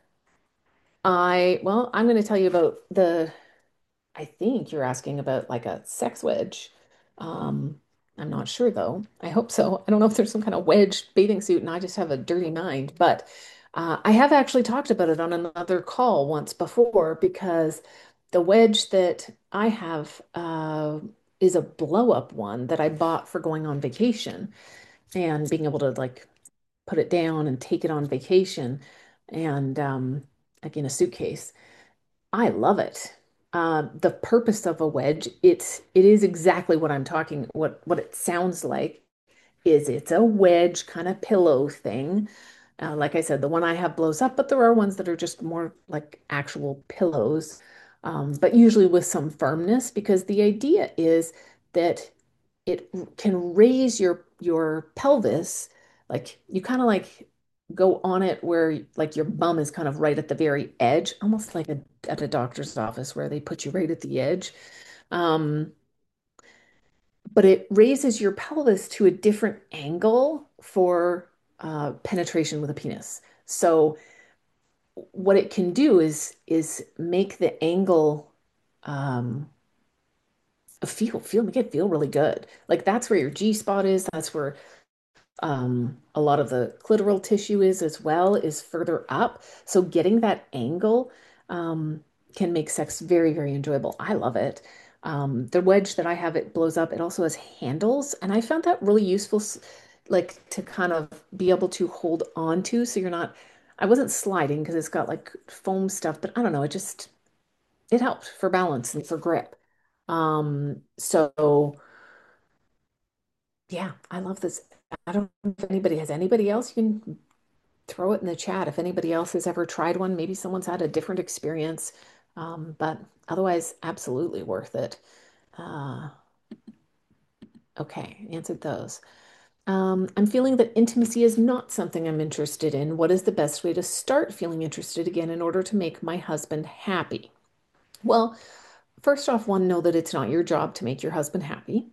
[SPEAKER 1] I, well, I'm going to tell you about the I think you're asking about like a sex wedge. Um, I'm not sure though. I hope so. I don't know if there's some kind of wedge bathing suit and I just have a dirty mind, but uh, I have actually talked about it on another call once before because the wedge that I have uh, is a blow up one that I bought for going on vacation and being able to like put it down and take it on vacation and um, like in a suitcase. I love it. Uh, the purpose of a wedge, it's it is exactly what I'm talking, what what it sounds like is it's a wedge kind of pillow thing. Uh, like I said, the one I have blows up, but there are ones that are just more like actual pillows, um, but usually with some firmness because the idea is that it can raise your your pelvis, like you kind of like go on it where like your bum is kind of right at the very edge, almost like a, at a doctor's office where they put you right at the edge. Um, but it raises your pelvis to a different angle for uh, penetration with a penis. So what it can do is is make the angle um, feel feel make it feel really good. Like that's where your G spot is. That's where um, a lot of the clitoral tissue is as well, is further up. So getting that angle um, can make sex very, very enjoyable. I love it. Um, the wedge that I have, it blows up. It also has handles, and I found that really useful, like to kind of be able to hold on to. So you're not, I wasn't sliding because it's got like foam stuff, but I don't know, it just, it helped for balance and for grip. Um, so yeah, I love this. I don't know if anybody has anybody else. You can throw it in the chat if anybody else has ever tried one. Maybe someone's had a different experience, um, but otherwise, absolutely worth it. Uh, okay, answered those. Um, I'm feeling that intimacy is not something I'm interested in. What is the best way to start feeling interested again in order to make my husband happy? Well, first off, one, know that it's not your job to make your husband happy.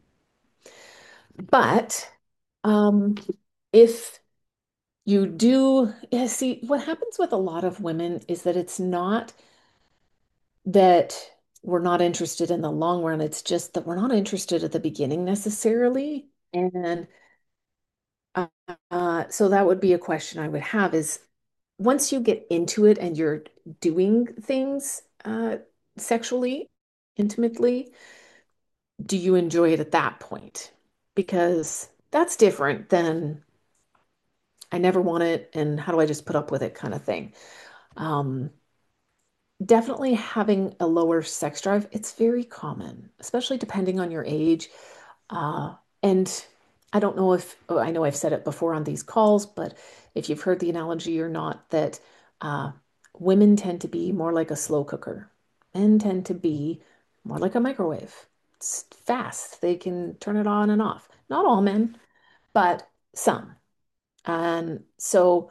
[SPEAKER 1] But um, if you do, yeah, see, what happens with a lot of women is that it's not that we're not interested in the long run. It's just that we're not interested at the beginning necessarily. And uh, uh, so that would be a question I would have is once you get into it and you're doing things uh, sexually, intimately, do you enjoy it at that point? Because that's different than I never want it and how do I just put up with it kind of thing. Um, Definitely having a lower sex drive, it's very common, especially depending on your age. Uh, and I don't know if, oh, I know I've said it before on these calls, but if you've heard the analogy or not, that uh, women tend to be more like a slow cooker. Men tend to be more like a microwave. It's fast. They can turn it on and off. Not all men, but some. And so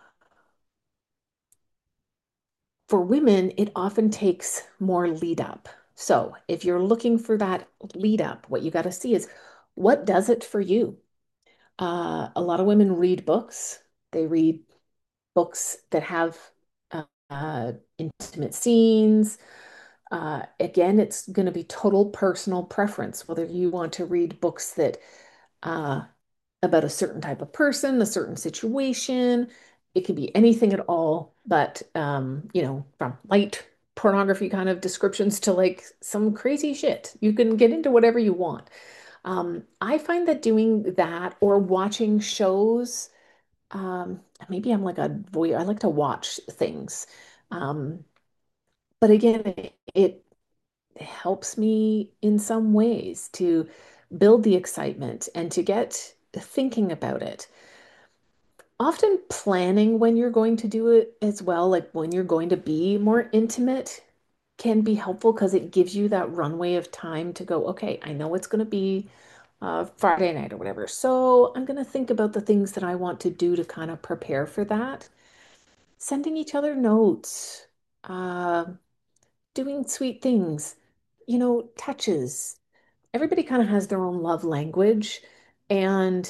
[SPEAKER 1] for women, it often takes more lead up. So if you're looking for that lead up, what you got to see is what does it for you? Uh, a lot of women read books. They read books that have uh, uh, intimate scenes. Uh, again, it's going to be total personal preference, whether you want to read books that uh, about a certain type of person, a certain situation. It can be anything at all, but um, you know, from light pornography kind of descriptions to like some crazy shit. You can get into whatever you want. Um, I find that doing that or watching shows, um, maybe I'm like a voyeur. I like to watch things. Um, but again, it, it helps me in some ways to build the excitement and to get thinking about it. Often planning when you're going to do it as well, like when you're going to be more intimate, can be helpful because it gives you that runway of time to go, okay, I know it's going to be uh, Friday night or whatever. So I'm going to think about the things that I want to do to kind of prepare for that. Sending each other notes, uh, doing sweet things, you know, touches. Everybody kind of has their own love language, and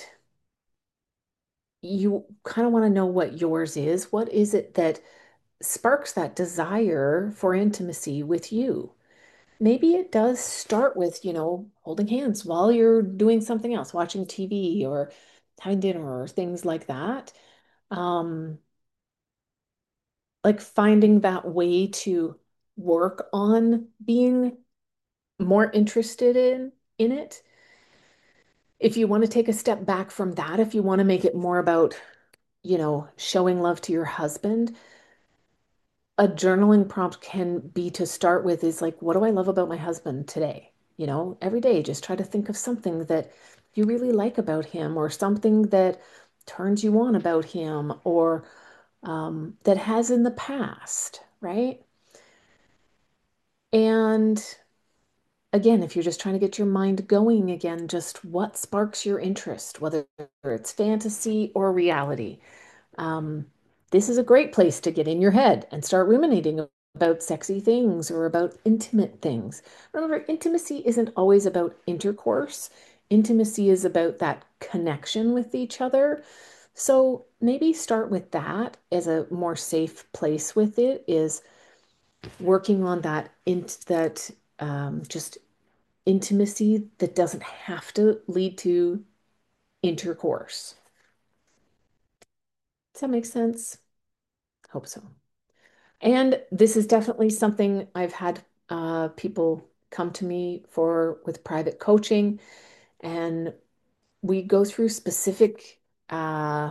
[SPEAKER 1] you kind of want to know what yours is. What is it that sparks that desire for intimacy with you? Maybe it does start with, you know, holding hands while you're doing something else, watching T V or having dinner or things like that. Um, like finding that way to work on being more interested in in it. If you want to take a step back from that, if you want to make it more about, you know, showing love to your husband, a journaling prompt can be to start with is like, what do I love about my husband today? You know, every day, just try to think of something that you really like about him or something that turns you on about him or um, that has in the past, right? And again, if you're just trying to get your mind going again, just what sparks your interest, whether it's fantasy or reality. Um, this is a great place to get in your head and start ruminating about sexy things or about intimate things. Remember, intimacy isn't always about intercourse. Intimacy is about that connection with each other. So maybe start with that as a more safe place with it is working on that in that um, just intimacy that doesn't have to lead to intercourse. Does that make sense? Hope so. And this is definitely something I've had uh, people come to me for with private coaching, and we go through specific uh,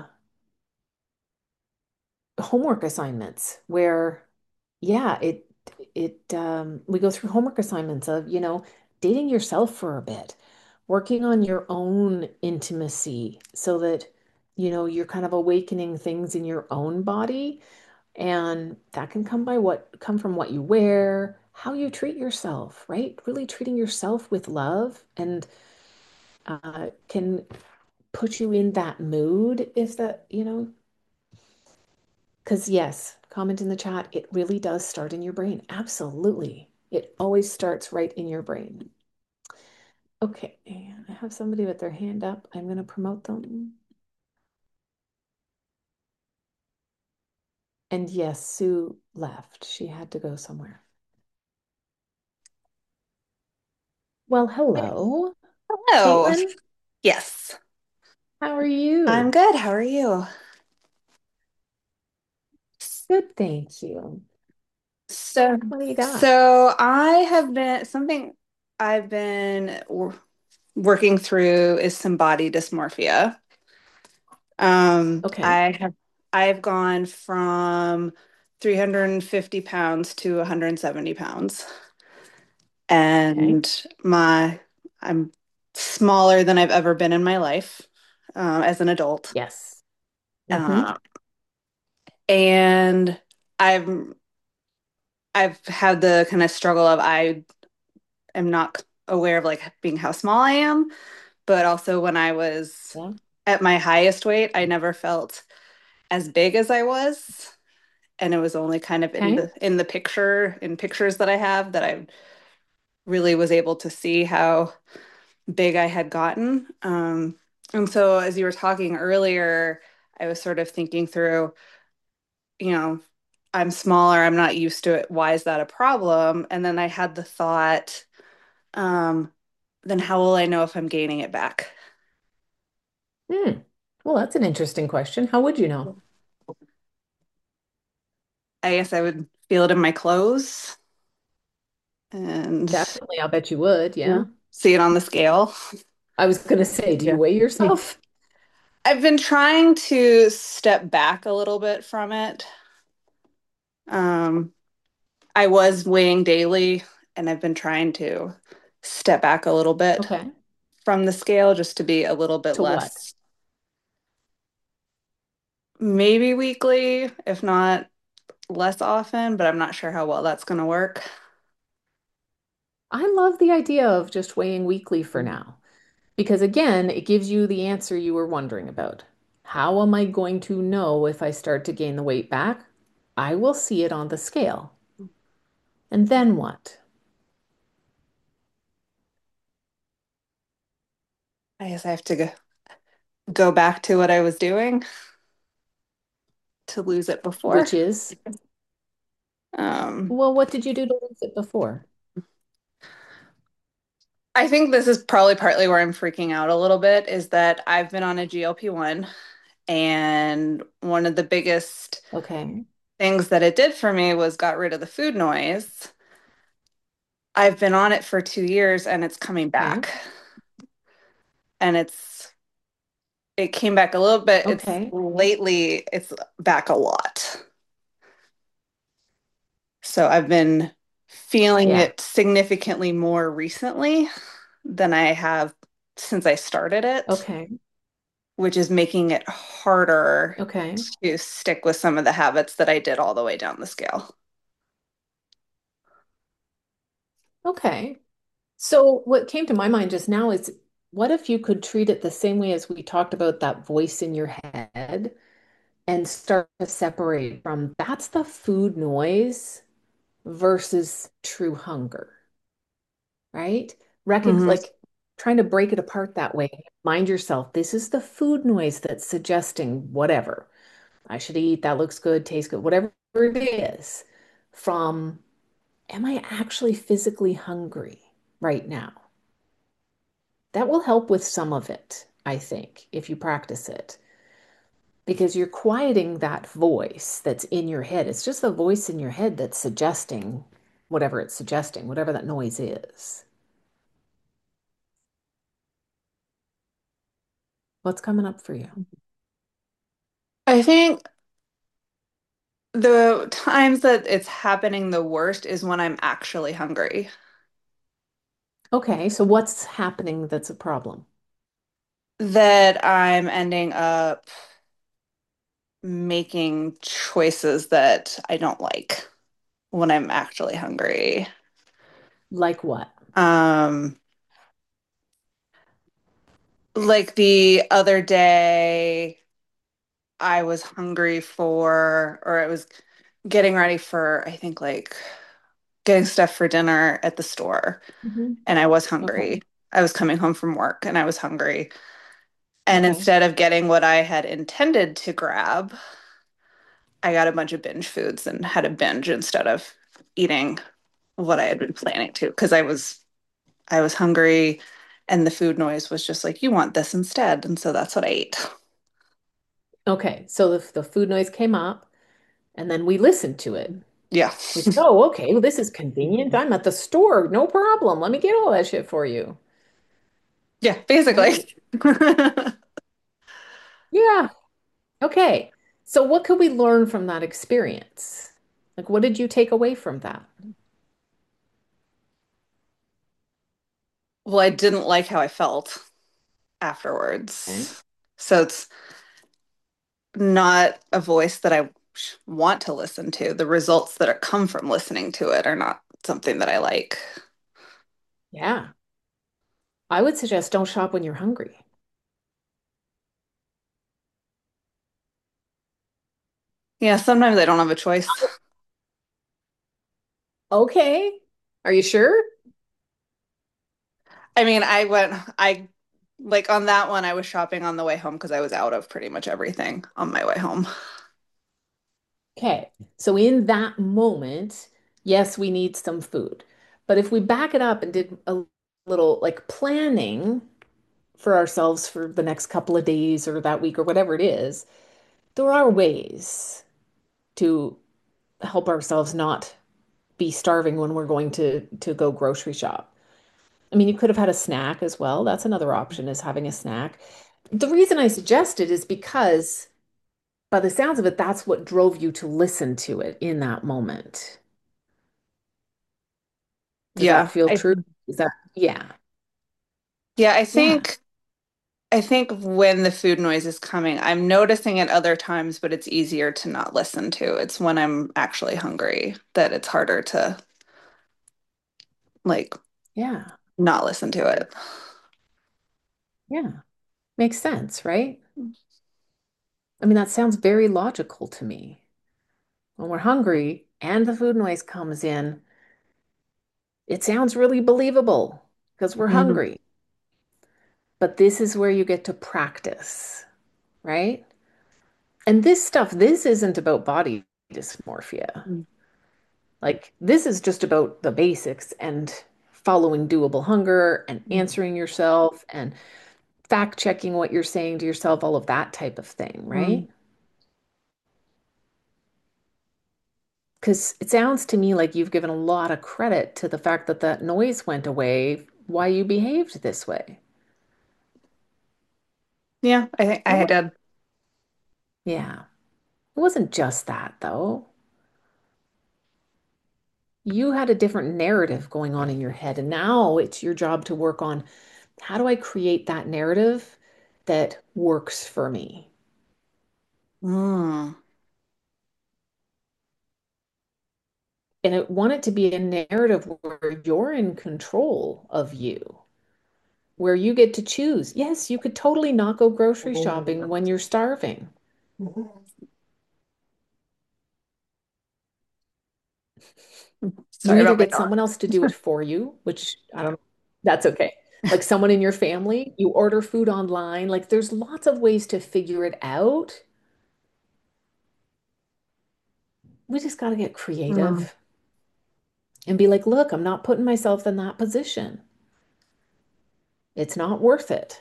[SPEAKER 1] homework assignments where, yeah, it it um, we go through homework assignments of, you know, dating yourself for a bit, working on your own intimacy so that, you know, you're kind of awakening things in your own body. And that can come by what come from what you wear, how you treat yourself, right? Really treating yourself with love and uh, can put you in that mood if that, you know, because yes, comment in the chat, it really does start in your brain. Absolutely. It always starts right in your brain. Okay, I have somebody with their hand up. I'm going to promote them. And yes, Sue left. She had to go somewhere. Well, hello,
[SPEAKER 3] Hello.
[SPEAKER 1] Caitlin.
[SPEAKER 3] Yes.
[SPEAKER 1] How are
[SPEAKER 3] I'm
[SPEAKER 1] you?
[SPEAKER 3] good. How are you?
[SPEAKER 1] Good, thank you.
[SPEAKER 3] So,
[SPEAKER 1] What do you got?
[SPEAKER 3] so I have been something I've been wor- working through is some body dysmorphia. Um,
[SPEAKER 1] Okay.
[SPEAKER 3] I have I've gone from three hundred fifty pounds to one hundred seventy pounds,
[SPEAKER 1] Okay.
[SPEAKER 3] and my I'm smaller than I've ever been in my life, uh, as an adult.
[SPEAKER 1] Yes. Mm-hmm.
[SPEAKER 3] Uh, and I'm I've had the kind of struggle of I am not aware of like being how small I am, but also when I was
[SPEAKER 1] Yeah.
[SPEAKER 3] at my highest weight, I never felt as big as I was. And it was only kind of in
[SPEAKER 1] Okay.
[SPEAKER 3] the in the picture, in pictures that I have that I really was able to see how big I had gotten. Um, and so as you were talking earlier, I was sort of thinking through, you know, I'm smaller, I'm not used to it. Why is that a problem? And then I had the thought, um, then how will I know if I'm gaining it back?
[SPEAKER 1] Hmm. Well, that's an interesting question. How would you know?
[SPEAKER 3] I guess I would feel it in my clothes and
[SPEAKER 1] Definitely, I'll bet you would.
[SPEAKER 3] yeah,
[SPEAKER 1] Yeah.
[SPEAKER 3] see it on the scale.
[SPEAKER 1] I was going to say, do
[SPEAKER 3] Yeah.
[SPEAKER 1] you weigh yourself?
[SPEAKER 3] I've been trying to step back a little bit from it. Um, I was weighing daily, and I've been trying to step back a little bit
[SPEAKER 1] Okay.
[SPEAKER 3] from the scale just to be a little bit
[SPEAKER 1] To what?
[SPEAKER 3] less, maybe weekly, if not less often, but I'm not sure how well that's going to work.
[SPEAKER 1] I love the idea of just weighing weekly for now, because again, it gives you the answer you were wondering about. How am I going to know if I start to gain the weight back? I will see it on the scale. And then what?
[SPEAKER 3] I guess I have to go, go back to what I was doing to lose it before.
[SPEAKER 1] Which is,
[SPEAKER 3] Um,
[SPEAKER 1] well, what did you do to lose it before?
[SPEAKER 3] I think this is probably partly where I'm freaking out a little bit is that I've been on a G L P one, and one of the biggest
[SPEAKER 1] Okay.
[SPEAKER 3] things that it did for me was got rid of the food noise. I've been on it for two years and it's coming
[SPEAKER 1] Okay.
[SPEAKER 3] back. And it's it came back a little bit. It's
[SPEAKER 1] Okay.
[SPEAKER 3] lately it's back a lot. So I've been feeling
[SPEAKER 1] Yeah.
[SPEAKER 3] it significantly more recently than I have since I started it,
[SPEAKER 1] Okay.
[SPEAKER 3] which is making it harder
[SPEAKER 1] Okay.
[SPEAKER 3] to stick with some of the habits that I did all the way down the scale.
[SPEAKER 1] Okay. So what came to my mind just now is what if you could treat it the same way as we talked about that voice in your head and start to separate from that's the food noise versus true hunger, right? Recon
[SPEAKER 3] Hmm.
[SPEAKER 1] like trying to break it apart that way. Mind yourself, this is the food noise that's suggesting whatever. I should eat, that looks good, tastes good, whatever it is, from am I actually physically hungry right now? That will help with some of it, I think, if you practice it, because you're quieting that voice that's in your head. It's just the voice in your head that's suggesting whatever it's suggesting, whatever that noise is. What's coming up for you?
[SPEAKER 3] I think the times that it's happening the worst is when I'm actually hungry.
[SPEAKER 1] Okay, so what's happening that's a problem?
[SPEAKER 3] That I'm ending up making choices that I don't like when I'm actually hungry.
[SPEAKER 1] Like what?
[SPEAKER 3] Um, like the other day, I was hungry for, or I was getting ready for, I think like getting stuff for dinner at the store,
[SPEAKER 1] Hmm.
[SPEAKER 3] and I was
[SPEAKER 1] Okay.
[SPEAKER 3] hungry. I was coming home from work and I was hungry. And
[SPEAKER 1] Okay.
[SPEAKER 3] instead of getting what I had intended to grab, I got a bunch of binge foods and had a binge instead of eating what I had been planning to because I was I was hungry and the food noise was just like, you want this instead. And so that's what I ate.
[SPEAKER 1] Okay. So the, the food noise came up and then we listened to it.
[SPEAKER 3] Yeah.
[SPEAKER 1] We said, oh, okay, well, this is convenient. I'm at the store. No problem. Let me get all that shit for you.
[SPEAKER 3] Yeah, basically.
[SPEAKER 1] Right? Yeah. Okay. So what could we learn from that experience? Like, what did you take away from that?
[SPEAKER 3] Well, I didn't like how I felt
[SPEAKER 1] Okay.
[SPEAKER 3] afterwards. So it's not a voice that I want to listen to. The results that are come from listening to it are not something that I like.
[SPEAKER 1] Yeah. I would suggest don't shop when you're hungry.
[SPEAKER 3] Yeah, sometimes I don't have a choice.
[SPEAKER 1] Okay. Are you sure?
[SPEAKER 3] I mean, I went, I like on that one, I was shopping on the way home because I was out of pretty much everything on my way home.
[SPEAKER 1] Okay. So in that moment, yes, we need some food. But if we back it up and did a little like planning for ourselves for the next couple of days or that week or whatever it is, there are ways to help ourselves not be starving when we're going to to go grocery shop. I mean, you could have had a snack as well. That's another option is having a snack. The reason I suggest it is because by the sounds of it, that's what drove you to listen to it in that moment. Does that
[SPEAKER 3] Yeah.
[SPEAKER 1] feel
[SPEAKER 3] I
[SPEAKER 1] true? Is that, yeah,
[SPEAKER 3] yeah, I
[SPEAKER 1] yeah,
[SPEAKER 3] think I think when the food noise is coming, I'm noticing it other times, but it's easier to not listen to. It's when I'm actually hungry that it's harder to like
[SPEAKER 1] yeah,
[SPEAKER 3] not listen to it.
[SPEAKER 1] yeah. Makes sense, right? I mean, that sounds very logical to me. When we're hungry and the food noise comes in, it sounds really believable because we're
[SPEAKER 3] Mhm.
[SPEAKER 1] hungry. But this is where you get to practice, right? And this stuff, this isn't about body dysmorphia. Like, this is just about the basics and following doable hunger and answering yourself and fact checking what you're saying to yourself, all of that type of thing,
[SPEAKER 3] Mm.
[SPEAKER 1] right? Because it sounds to me like you've given a lot of credit to the fact that that noise went away, why you behaved this way.
[SPEAKER 3] Yeah, I think
[SPEAKER 1] It
[SPEAKER 3] I
[SPEAKER 1] wa-
[SPEAKER 3] did.
[SPEAKER 1] yeah. It wasn't just that, though. You had a different narrative going on in your head, and now it's your job to work on how do I create that narrative that works for me?
[SPEAKER 3] Mm.
[SPEAKER 1] And I want it to be a narrative where you're in control of you, where you get to choose. Yes, you could totally not go grocery shopping when you're starving. You
[SPEAKER 3] Sorry
[SPEAKER 1] either
[SPEAKER 3] about my
[SPEAKER 1] get
[SPEAKER 3] dog.
[SPEAKER 1] someone else to do it for you, which I don't, that's okay. Like someone in your family, you order food online. Like there's lots of ways to figure it out. We just got to get
[SPEAKER 3] Mm.
[SPEAKER 1] creative and be like, look, I'm not putting myself in that position. It's not worth it.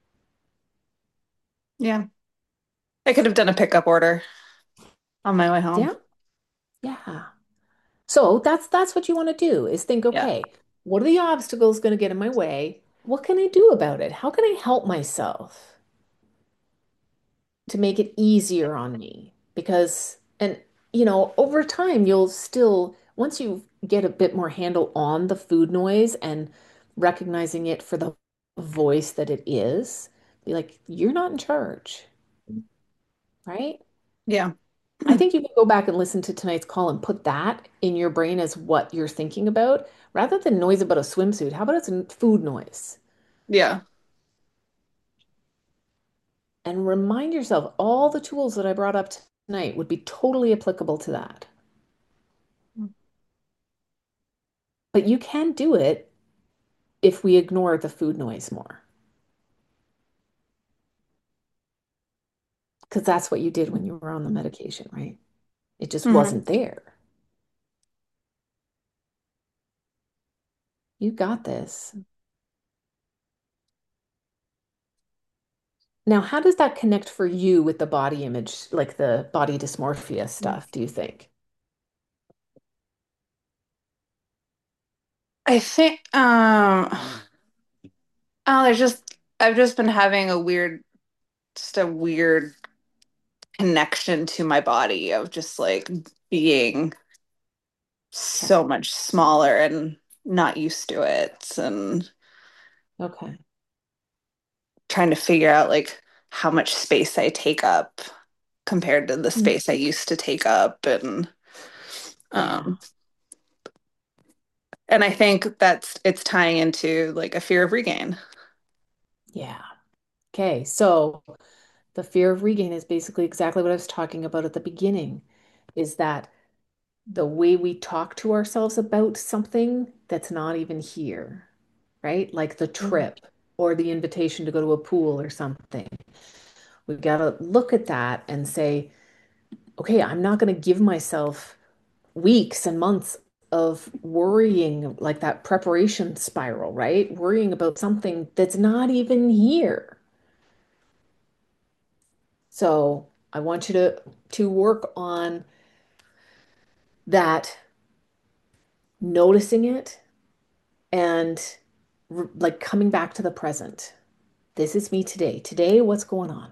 [SPEAKER 3] Yeah. I could have done a pickup order on my way home.
[SPEAKER 1] Yeah. Yeah. So that's that's what you want to do is think,
[SPEAKER 3] Yeah.
[SPEAKER 1] okay, what are the obstacles going to get in my way? What can I do about it? How can I help myself to make it easier on me? Because, and you know, over time, you'll still, once you get a bit more handle on the food noise and recognizing it for the voice that it is, be like, you're not in charge, right?
[SPEAKER 3] Yeah.
[SPEAKER 1] I think you can go back and listen to tonight's call and put that in your brain as what you're thinking about rather than noise about a swimsuit. How about it's a food noise?
[SPEAKER 3] Yeah.
[SPEAKER 1] And remind yourself all the tools that I brought up tonight would be totally applicable to that. But you can do it if we ignore the food noise more, because that's what you did when you were on the medication, right? It just
[SPEAKER 3] Hmm.
[SPEAKER 1] wasn't there. You got this. Now, how does that connect for you with the body image, like the body dysmorphia stuff, do you think?
[SPEAKER 3] I think um oh, there's just I've just been having a weird just a weird connection to my body of just like being
[SPEAKER 1] Okay.
[SPEAKER 3] so much smaller and not used to it and
[SPEAKER 1] Okay.
[SPEAKER 3] trying to figure out like how much space I take up compared to the
[SPEAKER 1] Mm.
[SPEAKER 3] space I used to take up and
[SPEAKER 1] Yeah.
[SPEAKER 3] um and I think that's it's tying into like a fear of regain.
[SPEAKER 1] Yeah. Okay. So the fear of regain is basically exactly what I was talking about at the beginning, is that the way we talk to ourselves about something that's not even here, right? Like the trip or the invitation to go to a pool or something. We've got to look at that and say, okay, I'm not going to give myself weeks and months of worrying, like that preparation spiral, right? Worrying about something that's not even here. So I want you to to work on that, noticing it and r- like coming back to the present. This is me today. Today, what's going on,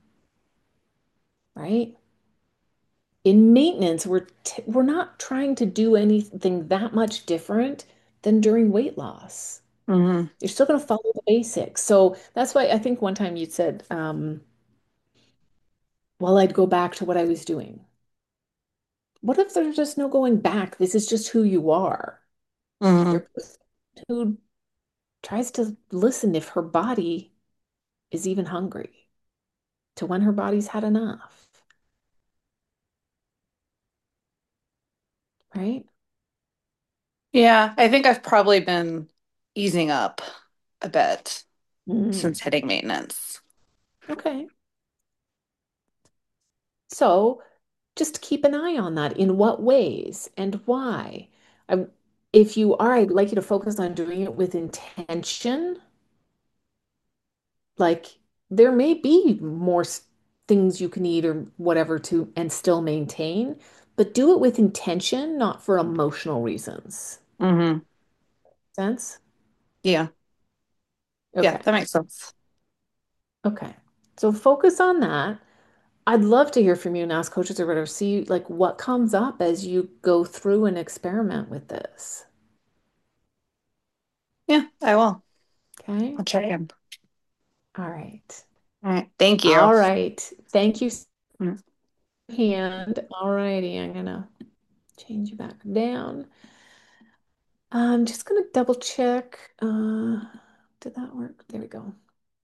[SPEAKER 1] right? In maintenance, we're t we're not trying to do anything that much different than during weight loss.
[SPEAKER 3] Hmm.
[SPEAKER 1] You're still going to follow the basics. So that's why I think one time you said, um, well, I'd go back to what I was doing. What if there's just no going back? This is just who you are. You're
[SPEAKER 3] Hmm.
[SPEAKER 1] a person who tries to listen if her body is even hungry, to when her body's had enough, right?
[SPEAKER 3] Yeah, I think I've probably been easing up a bit
[SPEAKER 1] Mm,
[SPEAKER 3] since hitting maintenance.
[SPEAKER 1] okay. So just keep an eye on that. In what ways and why? I, if you are, I'd like you to focus on doing it with intention. Like there may be more s- things you can eat or whatever to and still maintain, but do it with intention, not for emotional reasons.
[SPEAKER 3] Hmm.
[SPEAKER 1] Sense?
[SPEAKER 3] Yeah. Yeah,
[SPEAKER 1] Okay.
[SPEAKER 3] that makes sense.
[SPEAKER 1] Okay. So focus on that. I'd love to hear from you and ask coaches or whatever, see like what comes up as you go through and experiment with this.
[SPEAKER 3] Yeah, I will.
[SPEAKER 1] Okay.
[SPEAKER 3] I'll check in.
[SPEAKER 1] All right.
[SPEAKER 3] All right. Thank you.
[SPEAKER 1] All right. Thank you,
[SPEAKER 3] Mm.
[SPEAKER 1] hand. All righty. I'm gonna change you back down. I'm just gonna double check. Uh, did that work? There we go.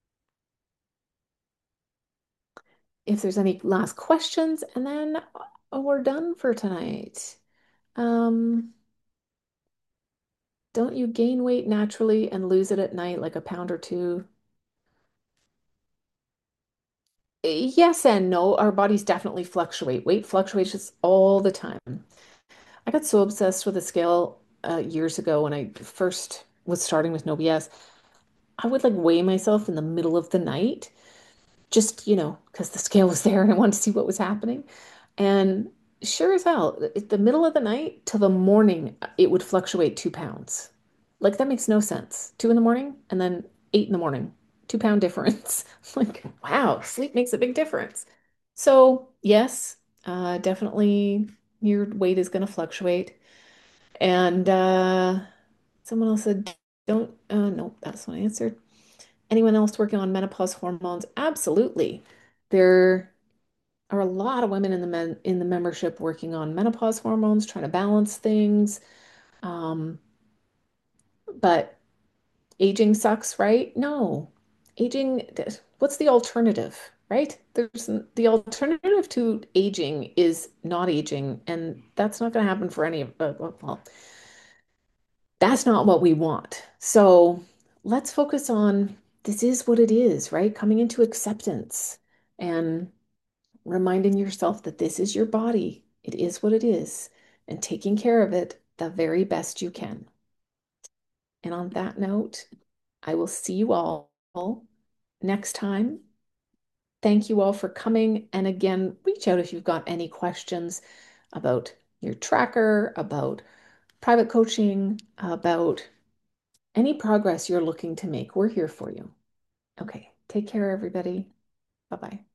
[SPEAKER 1] If there's any last questions, and then uh, we're done for tonight. Um, don't you gain weight naturally and lose it at night, like a pound or two? Yes and no. Our bodies definitely fluctuate. Weight fluctuations all the time. I got so obsessed with the scale uh, years ago when I first was starting with No B S. I would like weigh myself in the middle of the night, just, you know, because the scale was there and I wanted to see what was happening. And sure as hell, at the middle of the night till the morning, it would fluctuate two pounds. Like that makes no sense. Two in the morning and then eight in the morning, two pound difference. Like, wow, sleep makes a big difference. So, yes, uh, definitely your weight is going to fluctuate. And uh, someone else said, don't, uh, no, that's not answered. Anyone else working on menopause hormones? Absolutely. There are a lot of women in the men in the membership working on menopause hormones, trying to balance things. Um, but aging sucks, right? No. Aging, what's the alternative, right? There's the alternative to aging is not aging, and that's not going to happen for any of, uh, well, that's not what we want. So let's focus on this is what it is, right? Coming into acceptance and reminding yourself that this is your body. It is what it is, and taking care of it the very best you can. And on that note, I will see you all next time. Thank you all for coming. And again, reach out if you've got any questions about your tracker, about private coaching, about any progress you're looking to make. We're here for you. Okay, take care, everybody. Bye bye.